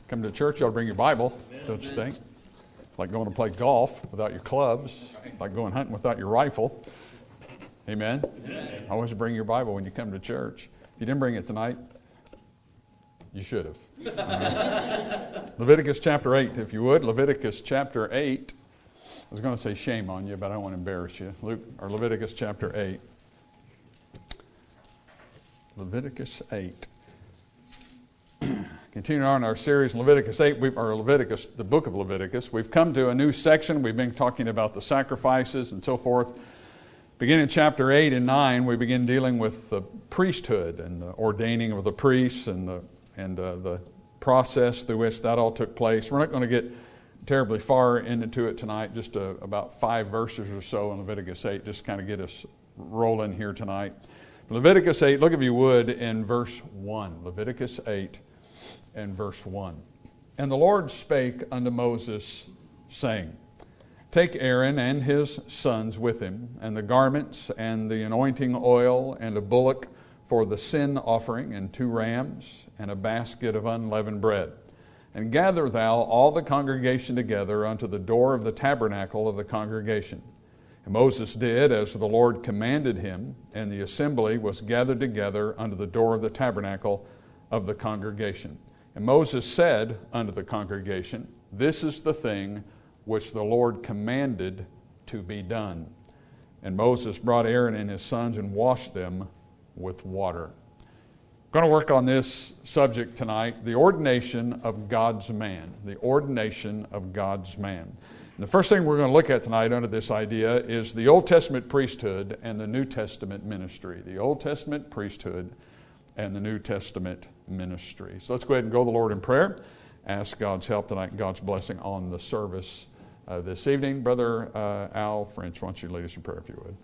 Come to church, you ought to bring your Bible, don't you think? Like going to play golf without your clubs, like going hunting without your rifle. Amen? Always bring your Bible when you come to church. If you didn't bring it tonight, you should have. Leviticus chapter 8, if you would. Leviticus chapter 8. I was going to say shame on you, but I don't want to embarrass you. Leviticus chapter 8. Leviticus 8. Continuing on our series, Leviticus 8, the book of Leviticus, we've come to a new section. We've been talking about the sacrifices and so forth. Beginning in chapter 8 and 9, we begin dealing with the priesthood and the ordaining of the priests and the process through which that all took place. We're not going to get terribly far into it tonight, just about 5 verses or so in Leviticus 8, just kind of get us rolling here tonight. Leviticus 8, look if you would in verse 1. Leviticus 8 and verse 1. And the Lord spake unto Moses, saying, Take Aaron and his sons with him, and the garments, and the anointing oil, and a bullock for the sin offering, and 2 rams, and a basket of unleavened bread. And gather thou all the congregation together unto the door of the tabernacle of the congregation. And Moses did as the Lord commanded him, and the assembly was gathered together unto the door of the tabernacle of the congregation. And Moses said unto the congregation, This is the thing which the Lord commanded to be done. And Moses brought Aaron and his sons and washed them with water. I'm going to work on this subject tonight, the ordination of God's man. The ordination of God's man. And the first thing we're going to look at tonight under this idea is the Old Testament priesthood and the New Testament ministry. The Old Testament priesthood and the New Testament ministry. So let's go ahead and go to the Lord in prayer. Ask God's help tonight and God's blessing on the service this evening. Brother Al French, why don't you lead us in prayer if you would.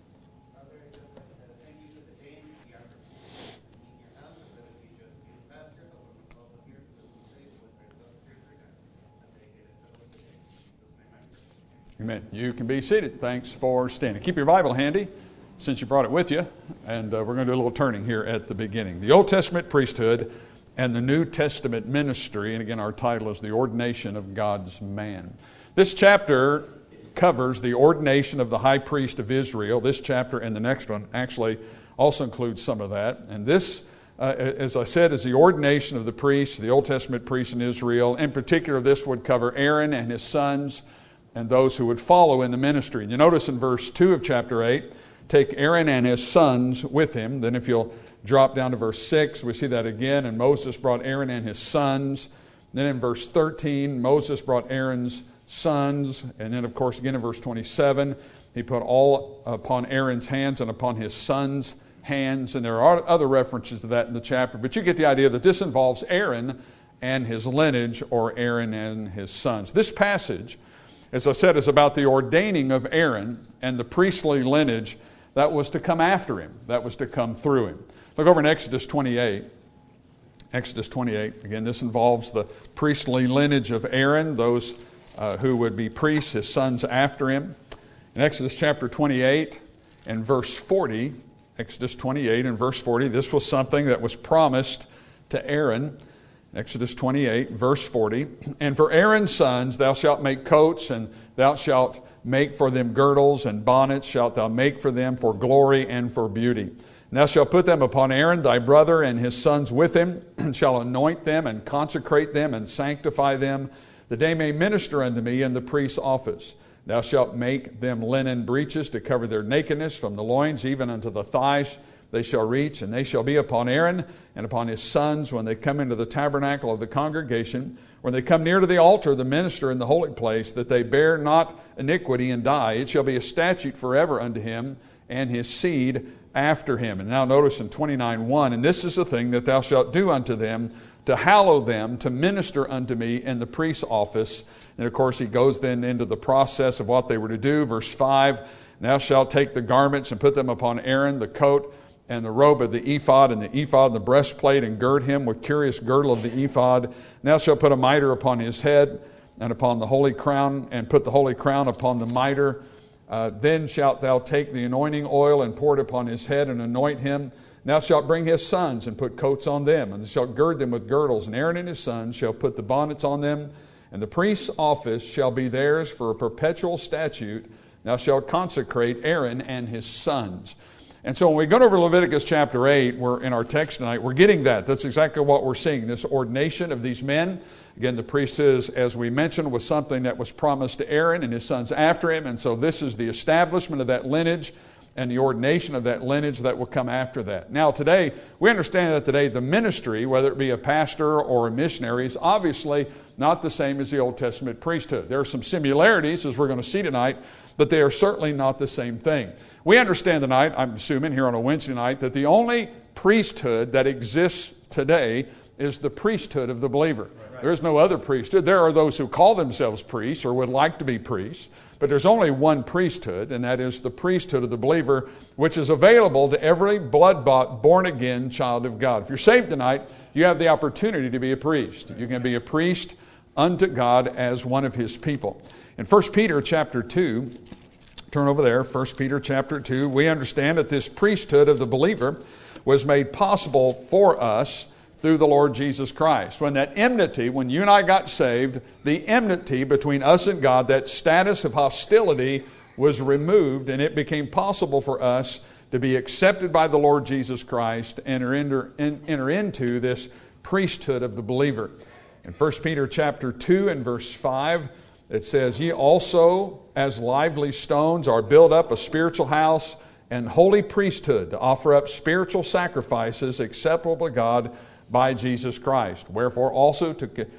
Amen. You can be seated. Thanks for standing. Keep your Bible handy since you brought it with you. And we're going to do a little turning here at the beginning. The Old Testament priesthood and the New Testament ministry. And again, our title is The Ordination of God's Man. This chapter covers the ordination of the high priest of Israel. This chapter and the next one actually also includes some of that. And this, as I said, is the ordination of the priests, the Old Testament priests in Israel. In particular, this would cover Aaron and his sons and those who would follow in the ministry. And you notice in verse 2 of chapter 8, take Aaron and his sons with him. Then if you'll drop down to verse 6, we see that again. And Moses brought Aaron and his sons. Then in verse 13, Moses brought Aaron's sons. And then, of course, again in verse 27, he put all upon Aaron's hands and upon his sons' hands. And there are other references to that in the chapter. But you get the idea that this involves Aaron and his lineage, or Aaron and his sons. This passage, as I said, is about the ordaining of Aaron and the priestly lineage that was to come after him, that was to come through him. Look over in Exodus 28. Exodus 28, again, this involves the priestly lineage of Aaron, those who would be priests, his sons after him. In Exodus chapter 28 and verse 40, Exodus 28 and verse 40, this was something that was promised to Aaron. Exodus 28, verse 40, And for Aaron's sons thou shalt make coats, and thou shalt make for them girdles, and bonnets shalt thou make for them for glory and for beauty. And thou shalt put them upon Aaron thy brother and his sons with him, and shalt anoint them, and consecrate them, and sanctify them, that they may minister unto me in the priest's office. Thou shalt make them linen breeches to cover their nakedness from the loins even unto the thighs. They shall reach, and they shall be upon Aaron and upon his sons when they come into the tabernacle of the congregation, when they come near to the altar, the minister in the holy place, that they bear not iniquity and die. It shall be a statute forever unto him and his seed after him. And now notice in 29:1, And this is the thing that thou shalt do unto them, to hallow them, to minister unto me in the priest's office. And of course he goes then into the process of what they were to do. Verse 5, Thou shalt take the garments and put them upon Aaron, the coat and the robe of the ephod, and the breastplate, and gird him with curious girdle of the ephod. And thou shalt put a mitre upon his head, and upon the holy crown, and put the holy crown upon the mitre. Then shalt thou take the anointing oil and pour it upon his head, and anoint him. Thou shalt bring his sons and put coats on them, and thou shalt gird them with girdles, and Aaron and his sons shall put the bonnets on them, and the priest's office shall be theirs for a perpetual statute. Thou shalt consecrate Aaron and his sons. And so when we go over Leviticus chapter 8, we're in our text tonight, we're getting that. That's exactly what we're seeing, this ordination of these men. Again, the priesthood, as we mentioned, was something that was promised to Aaron and his sons after him. And so this is the establishment of that lineage and the ordination of that lineage that will come after that. Now today, we understand that today the ministry, whether it be a pastor or a missionary, is obviously not the same as the Old Testament priesthood. There are some similarities, as we're going to see tonight, but they are certainly not the same thing. We understand tonight, I'm assuming here on a Wednesday night, that the only priesthood that exists today is the priesthood of the believer. Right. There is no other priesthood. There are those who call themselves priests or would like to be priests, but there's only one priesthood, and that is the priesthood of the believer, which is available to every blood-bought, born-again child of God. If you're saved tonight, you have the opportunity to be a priest. You can be a priest unto God as one of His people. In 1 Peter chapter 2, turn over there, 1 Peter chapter 2, we understand that this priesthood of the believer was made possible for us through the Lord Jesus Christ. When that enmity, when you and I got saved, the enmity between us and God, that status of hostility was removed, and it became possible for us to be accepted by the Lord Jesus Christ and enter into this priesthood of the believer. In 1 Peter chapter 2 and verse 5, it says, Ye also, as lively stones, are built up a spiritual house and holy priesthood to offer up spiritual sacrifices acceptable to God by Jesus Christ. Wherefore also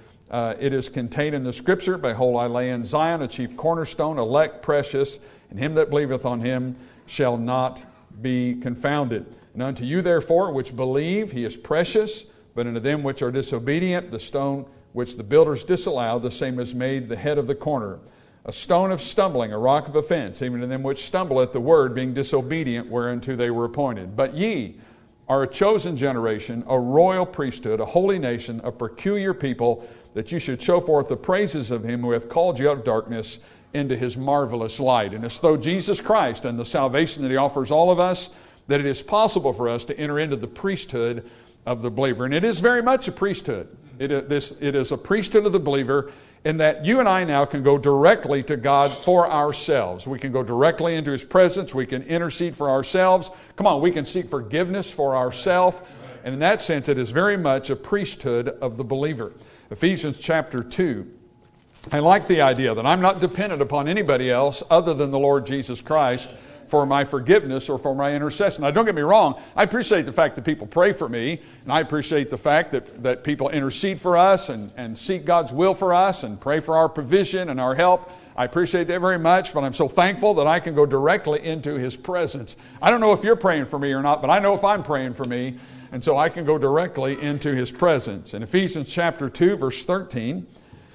it is contained in the Scripture, Behold, I lay in Zion a chief cornerstone, elect, precious, and him that believeth on him shall not be confounded. And unto you therefore which believe, he is precious, but unto them which are disobedient, the stone which the builders disallowed, the same is made the head of the corner, a stone of stumbling, a rock of offense, even to them which stumble at the word, being disobedient whereunto they were appointed. But ye are a chosen generation, a royal priesthood, a holy nation, a peculiar people, that you should show forth the praises of him who hath called you out of darkness into his marvelous light. And it's through Jesus Christ and the salvation that he offers all of us that it is possible for us to enter into the priesthood of the believer. And it is very much a priesthood. It is a priesthood of the believer in that you and I now can go directly to God for ourselves. We can go directly into His presence. We can intercede for ourselves. Come on, we can seek forgiveness for ourselves. And in that sense, it is very much a priesthood of the believer. Ephesians chapter 2. I like the idea that I'm not dependent upon anybody else other than the Lord Jesus Christ for my forgiveness or for my intercession. Now, don't get me wrong. I appreciate the fact that people pray for me, and I appreciate the fact that people intercede for us and seek God's will for us and pray for our provision and our help. I appreciate that very much, but I'm so thankful that I can go directly into His presence. I don't know if you're praying for me or not, but I know if I'm praying for me, and so I can go directly into His presence. In Ephesians chapter 2, verse 13,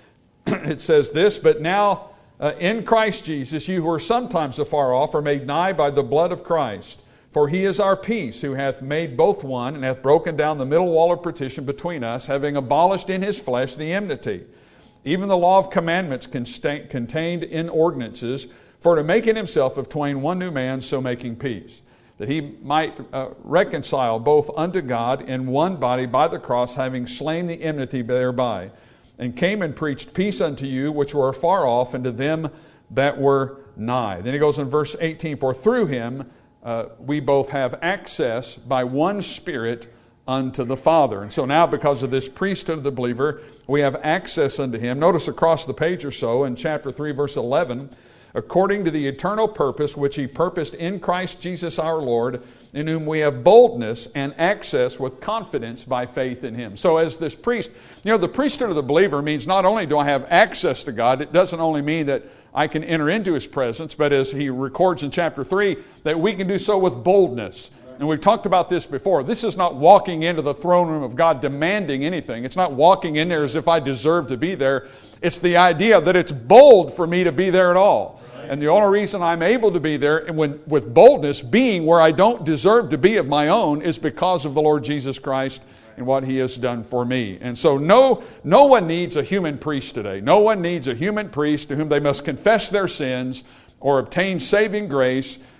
it says this, But now in Christ Jesus, you who are sometimes afar off are made nigh by the blood of Christ. For He is our peace, who hath made both one, and hath broken down the middle wall of partition between us, having abolished in His flesh the enmity, even the law of commandments contained in ordinances, for to make in Himself of twain one new man, so making peace, that He might reconcile both unto God in one body by the cross, having slain the enmity thereby, and came and preached peace unto you which were afar off, and to them that were nigh. Then he goes in verse 18, For through Him we both have access by one Spirit unto the Father. And so now, because of this priesthood of the believer, we have access unto Him. Notice across the page or so in chapter 3, verse 11, according to the eternal purpose which He purposed in Christ Jesus our Lord, in whom we have boldness and access with confidence by faith in Him. So as this priest, the priesthood of the believer means not only do I have access to God, it doesn't only mean that I can enter into His presence, but as he records in chapter 3, that we can do so with boldness. And we've talked about this before. This is not walking into the throne room of God demanding anything. It's not walking in there as if I deserve to be there. It's the idea that it's bold for me to be there at all. And the only reason I'm able to be there with boldness, being where I don't deserve to be of my own, is because of the Lord Jesus Christ and what He has done for me. And so no one needs a human priest today. No one needs a human priest to whom they must confess their sins or obtain saving grace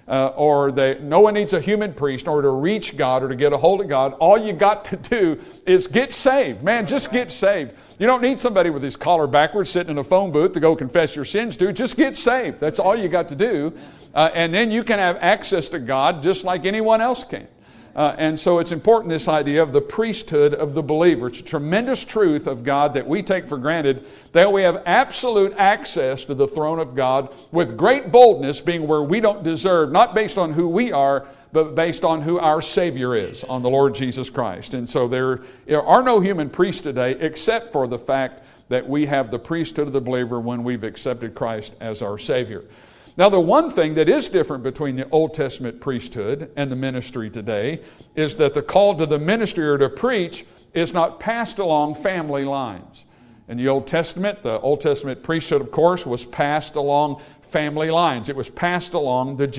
no one needs a human priest in order to reach God or to get a hold of God. All you got to do is get saved. Man, just get saved. You don't need somebody with his collar backwards sitting in a phone booth to go confess your sins to. Just get saved. That's all you got to do. And then you can have access to God just like anyone else can. And so it's important, this idea of the priesthood of the believer. It's a tremendous truth of God that we take for granted, that we have absolute access to the throne of God with great boldness, being where we don't deserve, not based on who we are, but based on who our Savior is, on the Lord Jesus Christ. And so there are no human priests today, except for the fact that we have the priesthood of the believer when we've accepted Christ as our Savior. Now, the one thing that is different between the Old Testament priesthood and the ministry today is that the call to the ministry or to preach is not passed along family lines. In the Old Testament priesthood, of course, was passed along family lines. It was passed along the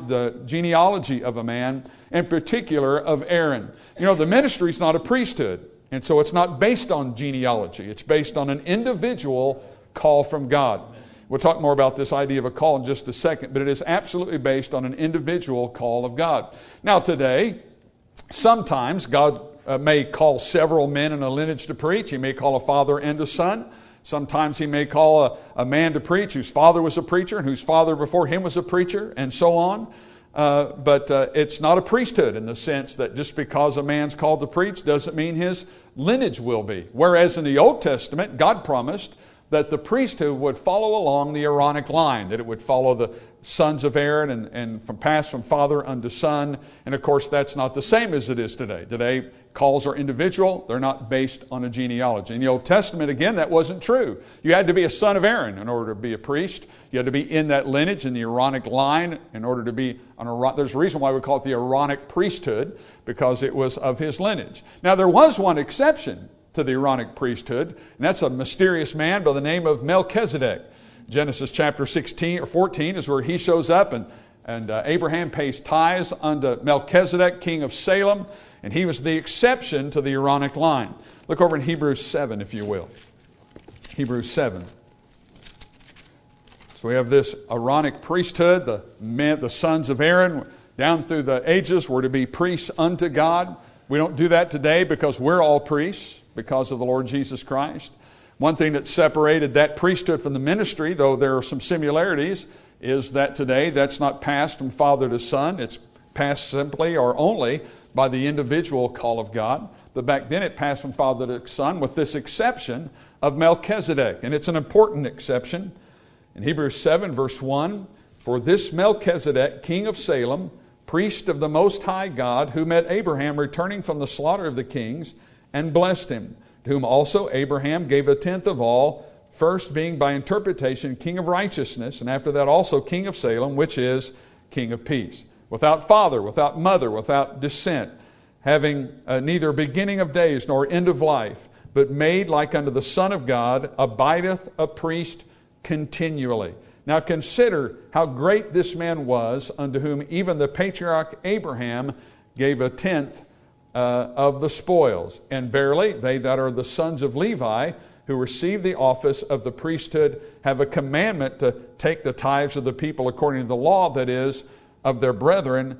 genealogy of a man, in particular of Aaron. You know, the ministry is not a priesthood, and so it's not based on genealogy. It's based on an individual call from God. We'll talk more about this idea of a call in just a second, but it is absolutely based on an individual call of God. Now today, sometimes God may call several men in a lineage to preach. He may call a father and a son. Sometimes he may call a man to preach whose father was a preacher and whose father before him was a preacher, and so on. But it's not a priesthood in the sense that just because a man's called to preach doesn't mean his lineage will be. Whereas in the Old Testament, God promised that the priesthood would follow along the Aaronic line, that it would follow the sons of Aaron and pass from father unto son. And of course, that's not the same as it is today. Today, calls are individual. They're not based on a genealogy. In the Old Testament, again, that wasn't true. You had to be a son of Aaron in order to be a priest. You had to be in that lineage, in the Aaronic line, in order to be there's a reason why we call it the Aaronic priesthood, because it was of his lineage. Now, there was one exception to the Aaronic priesthood, and that's a mysterious man by the name of Melchizedek. Genesis chapter 16 or 14 is where he shows up, and Abraham pays tithes unto Melchizedek, king of Salem, and he was the exception to the Aaronic line. Look over in Hebrews 7, if you will. Hebrews 7. So we have this Aaronic priesthood. The sons of Aaron down through the ages were to be priests unto God. We don't do that today because we're all priests, because of the Lord Jesus Christ. One thing that separated that priesthood from the ministry, though there are some similarities, is that today that's not passed from father to son. It's passed simply or only by the individual call of God. But back then it passed from father to son with this exception of Melchizedek. And it's an important exception. In Hebrews 7 verse 1, for this Melchizedek, king of Salem, priest of the Most High God, who met Abraham returning from the slaughter of the kings, and blessed him, to whom also Abraham gave a tenth of all, first being by interpretation king of righteousness, and after that also king of Salem, which is king of peace. Without father, without mother, without descent, having neither beginning of days nor end of life, but made like unto the Son of God, abideth a priest continually. Now consider how great this man was, unto whom even the patriarch Abraham gave a tenth of the spoils. And verily, they that are the sons of Levi, who receive the office of the priesthood, have a commandment to take the tithes of the people according to the law, that is, of their brethren,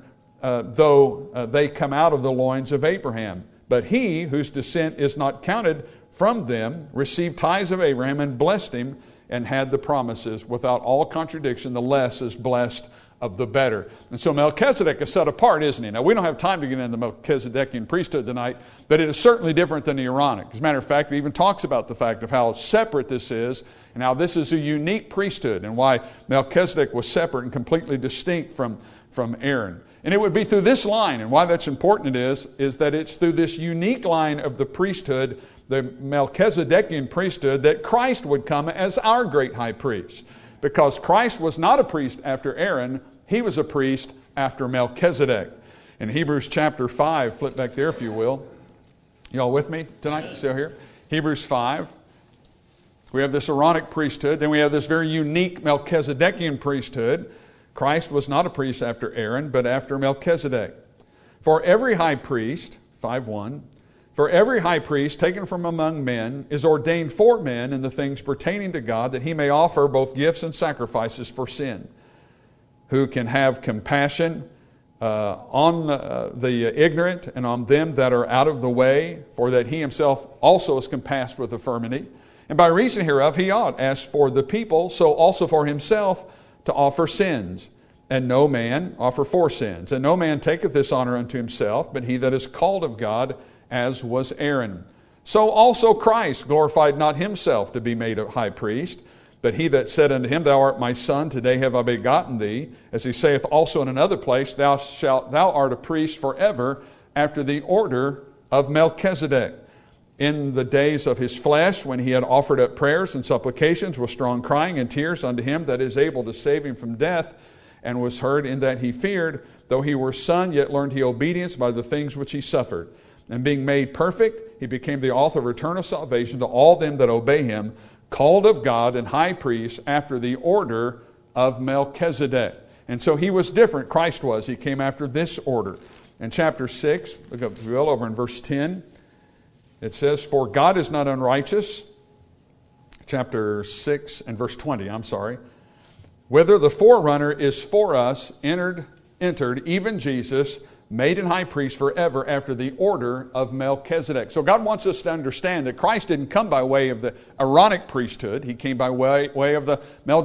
though they come out of the loins of Abraham. But he, whose descent is not counted from them, received tithes of Abraham and blessed him, and had the promises. Without all contradiction, the less is blessed of the better. And so Melchizedek is set apart, isn't he? Now, we don't have time to get into the Melchizedekian priesthood tonight, but it is certainly different than the Aaronic. As a matter of fact, it even talks about the fact of how separate this is, and how this is a unique priesthood, and why Melchizedek was separate and completely distinct from Aaron. And it would be through this line, and why that's important is that it's through this unique line of the priesthood, the Melchizedekian priesthood, that Christ would come as our great high priest. Because Christ was not a priest after Aaron, he was a priest after Melchizedek. In Hebrews chapter 5, flip back there if you will. Y'all with me tonight? Still here? Hebrews 5. We have this Aaronic priesthood. Then we have this very unique Melchizedekian priesthood. Christ was not a priest after Aaron, but after Melchizedek. For every high priest, 5:1, for every high priest taken from among men is ordained for men in the things pertaining to God, that he may offer both gifts and sacrifices for sin. who can have compassion on the ignorant and on them that are out of the way, for that he himself also is compassed with infirmity. And by reason hereof he ought, as for the people, so also for himself, to offer sins. And no man offer for sins. And no man taketh this honor unto himself, but he that is called of God, as was Aaron. So also Christ glorified not himself to be made a high priest, but he that said unto him, Thou art my son, today have I begotten thee. As he saith also in another place, Thou art a priest forever, after the order of Melchizedek. In the days of his flesh, when he had offered up prayers and supplications with strong crying and tears unto him that is able to save him from death, and was heard in that he feared, though he were son, yet learned he obedience by the things which he suffered. And being made perfect, he became the author of eternal salvation to all them that obey him, called of God and high priest after the order of Melchizedek. And so he was different, Christ was. He came after this order. In chapter 6, look up, Bill, over in verse 10, it says, For God is not unrighteous, chapter 6 and verse 20, Whether the forerunner is for us, entered, even Jesus, made an high priest forever after the order of Melchizedek. So God wants us to understand that Christ didn't come by way of the Aaronic priesthood. He came by way of the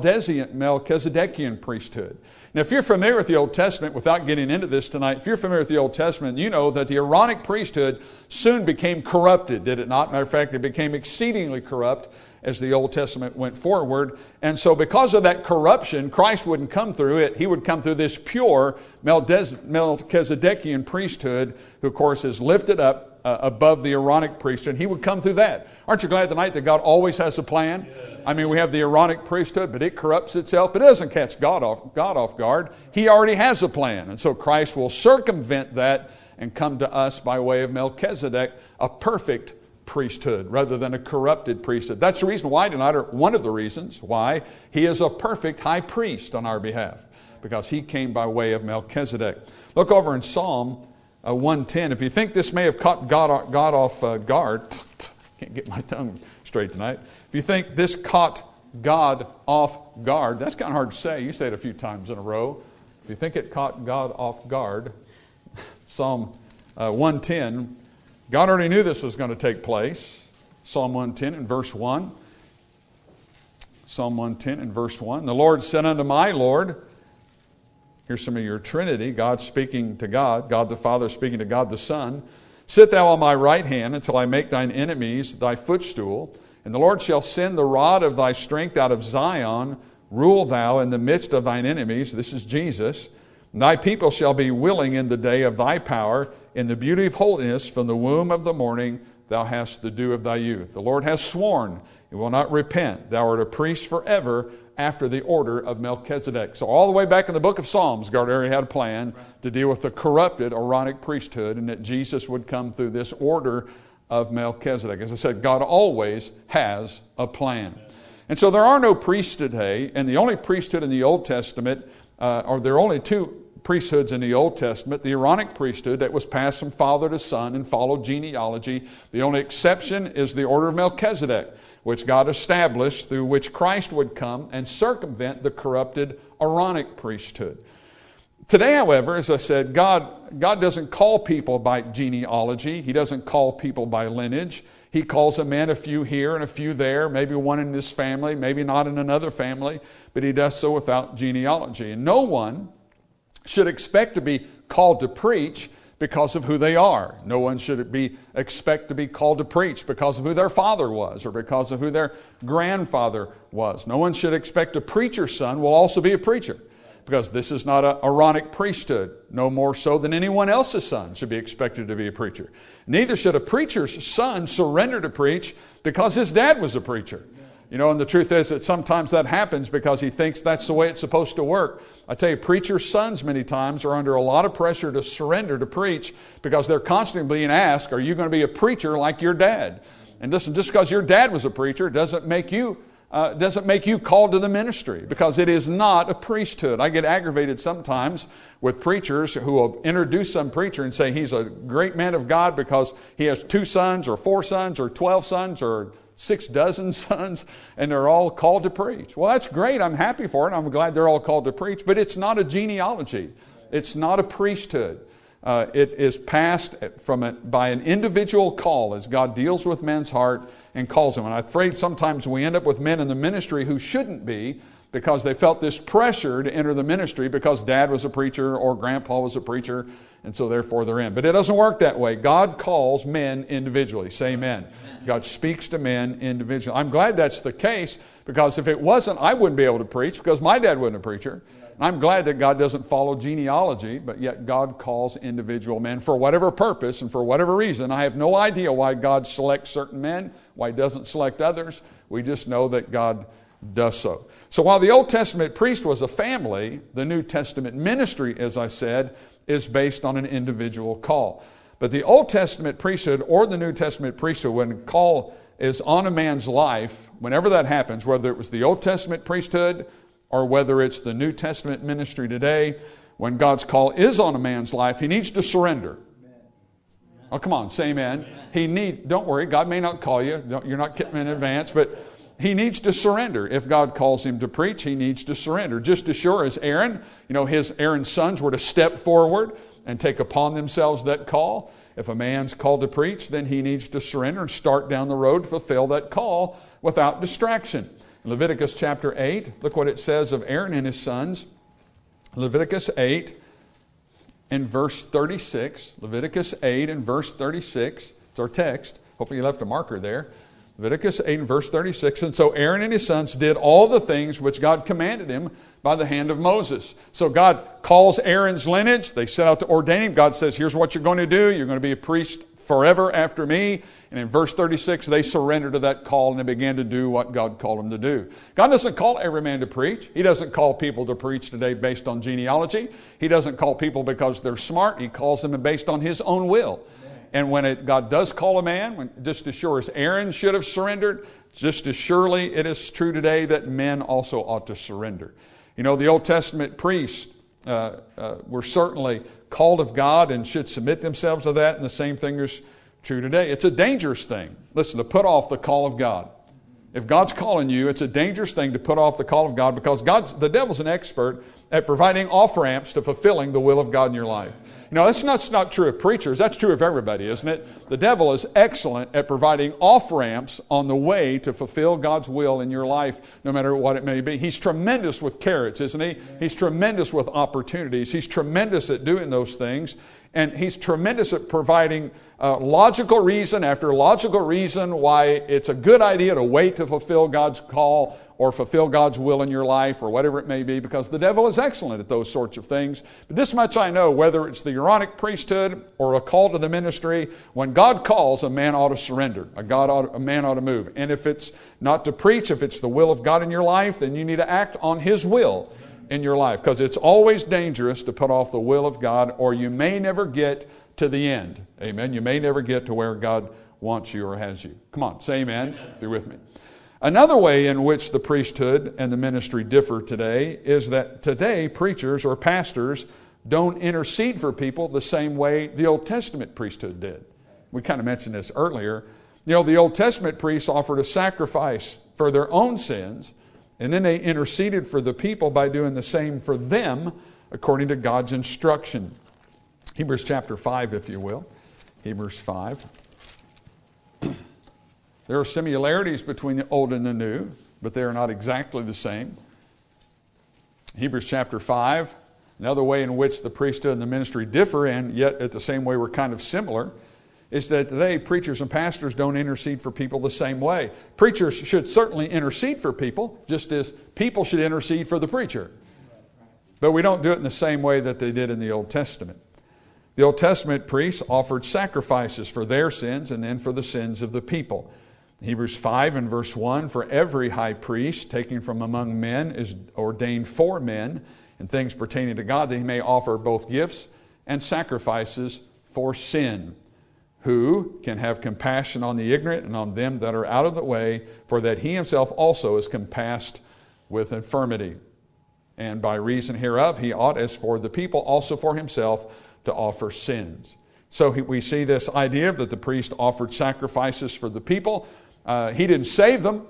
Melchizedekian priesthood. Now, if you're familiar with the Old Testament, without getting into this tonight, if you're familiar with the Old Testament, you know that the Aaronic priesthood soon became corrupted, did it not? Matter of fact, it became exceedingly corrupt as the Old Testament went forward. And so because of that corruption, Christ wouldn't come through it. He would come through this pure Melchizedekian priesthood, who of course is lifted up above the Aaronic priesthood. He would come through that. Aren't you glad tonight that God always has a plan? Yeah. I mean, we have the Aaronic priesthood, but it corrupts itself, but it doesn't catch God off guard. He already has a plan. And so Christ will circumvent that and come to us by way of Melchizedek, a perfect priesthood rather than a corrupted priesthood. That's the reason why tonight, or one of the reasons why he is a perfect high priest on our behalf, because he came by way of Melchizedek. Look over in Psalm 110. If you think this may have caught God off guard, can't get my tongue straight tonight. If you think this caught God off guard, that's kind of hard to say. You say it a few times in a row. If you think it caught God off guard, Psalm 110, God already knew this was going to take place. Psalm 110 and verse 1. Psalm 110 and verse 1. The Lord said unto my Lord, here's some of your Trinity, God speaking to God, God the Father speaking to God the Son, Sit thou on my right hand until I make thine enemies thy footstool. And the Lord shall send the rod of thy strength out of Zion. Rule thou in the midst of thine enemies. This is Jesus. And thy people shall be willing in the day of thy power. In the beauty of holiness from the womb of the morning thou hast the dew of thy youth. The Lord has sworn, he will not repent. Thou art a priest forever after the order of Melchizedek. So all the way back in the book of Psalms, God already had a plan to deal with the corrupted Aaronic priesthood, and that Jesus would come through this order of Melchizedek. As I said, God always has a plan. And so there are no priests today, and the only priesthood in the Old Testament, or there are only two priesthoods in the Old Testament, the Aaronic priesthood that was passed from father to son and followed genealogy. The only exception is the order of Melchizedek, which God established, through which Christ would come and circumvent the corrupted Aaronic priesthood. Today, however, as I said, God doesn't call people by genealogy. He doesn't call people by lineage. He calls a man, a few here and a few there, maybe one in this family, maybe not in another family, but he does so without genealogy. And no one should expect to be called to preach because of who they are. No one should expect to be called to preach because of who their father was or because of who their grandfather was. No one should expect a preacher's son will also be a preacher, because this is not an Aaronic priesthood, no more so than anyone else's son should be expected to be a preacher. Neither should a preacher's son surrender to preach because his dad was a preacher. You know, and the truth is that sometimes that happens because he thinks that's the way it's supposed to work. I tell you, preachers' sons many times are under a lot of pressure to surrender to preach because they're constantly being asked, are you going to be a preacher like your dad? And listen, just because your dad was a preacher doesn't make you called to the ministry, because it is not a priesthood. I get aggravated sometimes with preachers who will introduce some preacher and say he's a great man of God because he has 2 sons or 4 sons or 12 sons or 6 dozen sons, and they're all called to preach. Well, that's great. I'm happy for it. I'm glad they're all called to preach, but it's not a genealogy. It's not a priesthood. It is passed by an individual call as God deals with men's heart and calls them. And I'm afraid sometimes we end up with men in the ministry who shouldn't be, because they felt this pressure to enter the ministry because dad was a preacher or grandpa was a preacher, and so therefore they're in. But it doesn't work that way. God calls men individually. Say amen. God speaks to men individually. I'm glad that's the case, because if it wasn't, I wouldn't be able to preach, because my dad wasn't a preacher. And I'm glad that God doesn't follow genealogy, but yet God calls individual men for whatever purpose and for whatever reason. I have no idea why God selects certain men, why He doesn't select others. We just know that God does so. So while the Old Testament priest was a family, the New Testament ministry, as I said, is based on an individual call. But the Old Testament priesthood or the New Testament priesthood, when a call is on a man's life, whenever that happens, whether it was the Old Testament priesthood or whether it's the New Testament ministry today, when God's call is on a man's life, he needs to surrender. Oh, come on, say amen. Don't worry, God may not call you. You're not getting in advance, but he needs to surrender. If God calls him to preach, he needs to surrender. Just as sure as Aaron's sons were to step forward and take upon themselves that call. If a man's called to preach, then he needs to surrender and start down the road to fulfill that call without distraction. In Leviticus chapter 8, look what it says of Aaron and his sons. Leviticus 8 and verse 36. Leviticus 8 and verse 36. It's our text. Hopefully you left a marker there. Leviticus 8 and verse 36, and so Aaron and his sons did all the things which God commanded him by the hand of Moses. So God calls Aaron's lineage. They set out to ordain him. God says, here's what you're going to do. You're going to be a priest forever after me. And in verse 36, they surrendered to that call and they began to do what God called them to do. God doesn't call every man to preach. He doesn't call people to preach today based on genealogy. He doesn't call people because they're smart. He calls them based on His own will. And when God does call a man, just as sure as Aaron should have surrendered, just as surely it is true today that men also ought to surrender. You know, the Old Testament priests were certainly called of God and should submit themselves to that, and the same thing is true today. It's a dangerous thing, listen, to put off the call of God. If God's calling you, it's a dangerous thing to put off the call of God, because the devil's an expert at providing off-ramps to fulfilling the will of God in your life. You know, that's not true of preachers. That's true of everybody, isn't it? The devil is excellent at providing off-ramps on the way to fulfill God's will in your life, no matter what it may be. He's tremendous with carrots, isn't he? He's tremendous with opportunities. He's tremendous at doing those things. And he's tremendous at providing logical reason after logical reason why it's a good idea to wait to fulfill God's call or fulfill God's will in your life or whatever it may be, because the devil is excellent at those sorts of things. But this much I know, whether it's the Aaronic priesthood or a call to the ministry, when God calls, a man ought to surrender. A man ought to move. And if it's not to preach, if it's the will of God in your life, then you need to act on His will in your life, because it's always dangerous to put off the will of God, or you may never get to the end. Amen. You may never get to where God wants you or has you. Come on, say amen. Be with me. Another way in which the priesthood and the ministry differ today is that today preachers or pastors don't intercede for people the same way the Old Testament priesthood did. We kind of mentioned this earlier. You know, the Old Testament priests offered a sacrifice for their own sins, and then they interceded for the people by doing the same for them according to God's instruction. Hebrews chapter 5, if you will. Hebrews 5. There are similarities between the old and the new, but they are not exactly the same. Hebrews chapter 5, another way in which the priesthood and the ministry differ, and yet at the same way we're kind of similar, is that today preachers and pastors don't intercede for people the same way. Preachers should certainly intercede for people, just as people should intercede for the preacher. But we don't do it in the same way that they did in the Old Testament. The Old Testament priests offered sacrifices for their sins and then for the sins of the people. Hebrews 5 and verse 1, for every high priest taken from among men is ordained for men in things pertaining to God, that he may offer both gifts and sacrifices for sin, who can have compassion on the ignorant and on them that are out of the way, for that he himself also is compassed with infirmity. And by reason hereof he ought, as for the people, also for himself, to offer sins. So we see this idea that the priest offered sacrifices for the people. He didn't save them.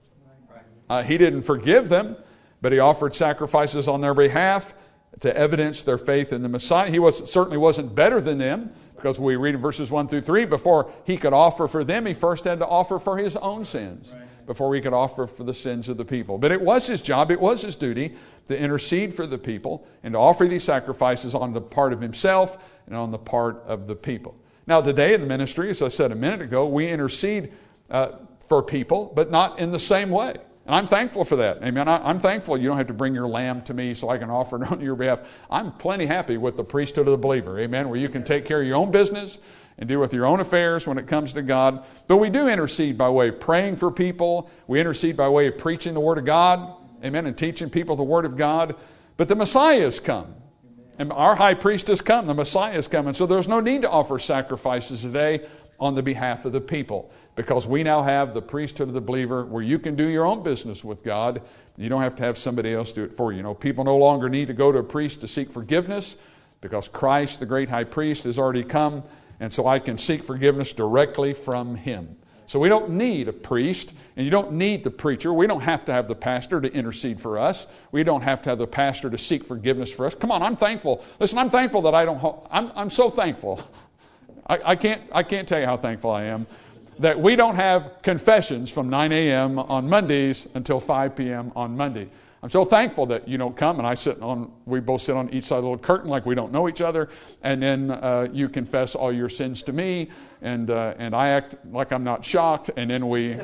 He didn't forgive them, but He offered sacrifices on their behalf to evidence their faith in the Messiah. He certainly wasn't better than them, because we read in verses 1 through 3, before He could offer for them, He first had to offer for His own sins before He could offer for the sins of the people. But it was His job, it was His duty to intercede for the people and to offer these sacrifices on the part of Himself and on the part of the people. Now today in the ministry, as I said a minute ago, we intercede for people, but not in the same way. And I'm thankful for that. Amen. I'm thankful you don't have to bring your lamb to me so I can offer it on your behalf. I'm plenty happy with the priesthood of the believer. Amen. Where you can take care of your own business and deal with your own affairs when it comes to God. But we do intercede by way of praying for people. We intercede by way of preaching the Word of God. Amen. And teaching people the Word of God. But the Messiah has come. And our high priest has come. The Messiah has come. And so there's no need to offer sacrifices today on the behalf of the people, because we now have the priesthood of the believer where you can do your own business with God. You don't have to have somebody else do it for you. People no longer need to go to a priest to seek forgiveness, because Christ, the great high priest, has already come, and so I can seek forgiveness directly from Him. So we don't need a priest, and you don't need the preacher. We don't have to have the pastor to intercede for us. We don't have to have the pastor to seek forgiveness for us. Come on, I'm thankful. Listen, I'm thankful that I'm so thankful. I can't tell you how thankful I am that we don't have confessions from 9 a.m. on Mondays until 5 p.m. on Monday. I'm so thankful that you don't come and we both sit on each side of the little curtain like we don't know each other, and then you confess all your sins to me, and I act like I'm not shocked, and then we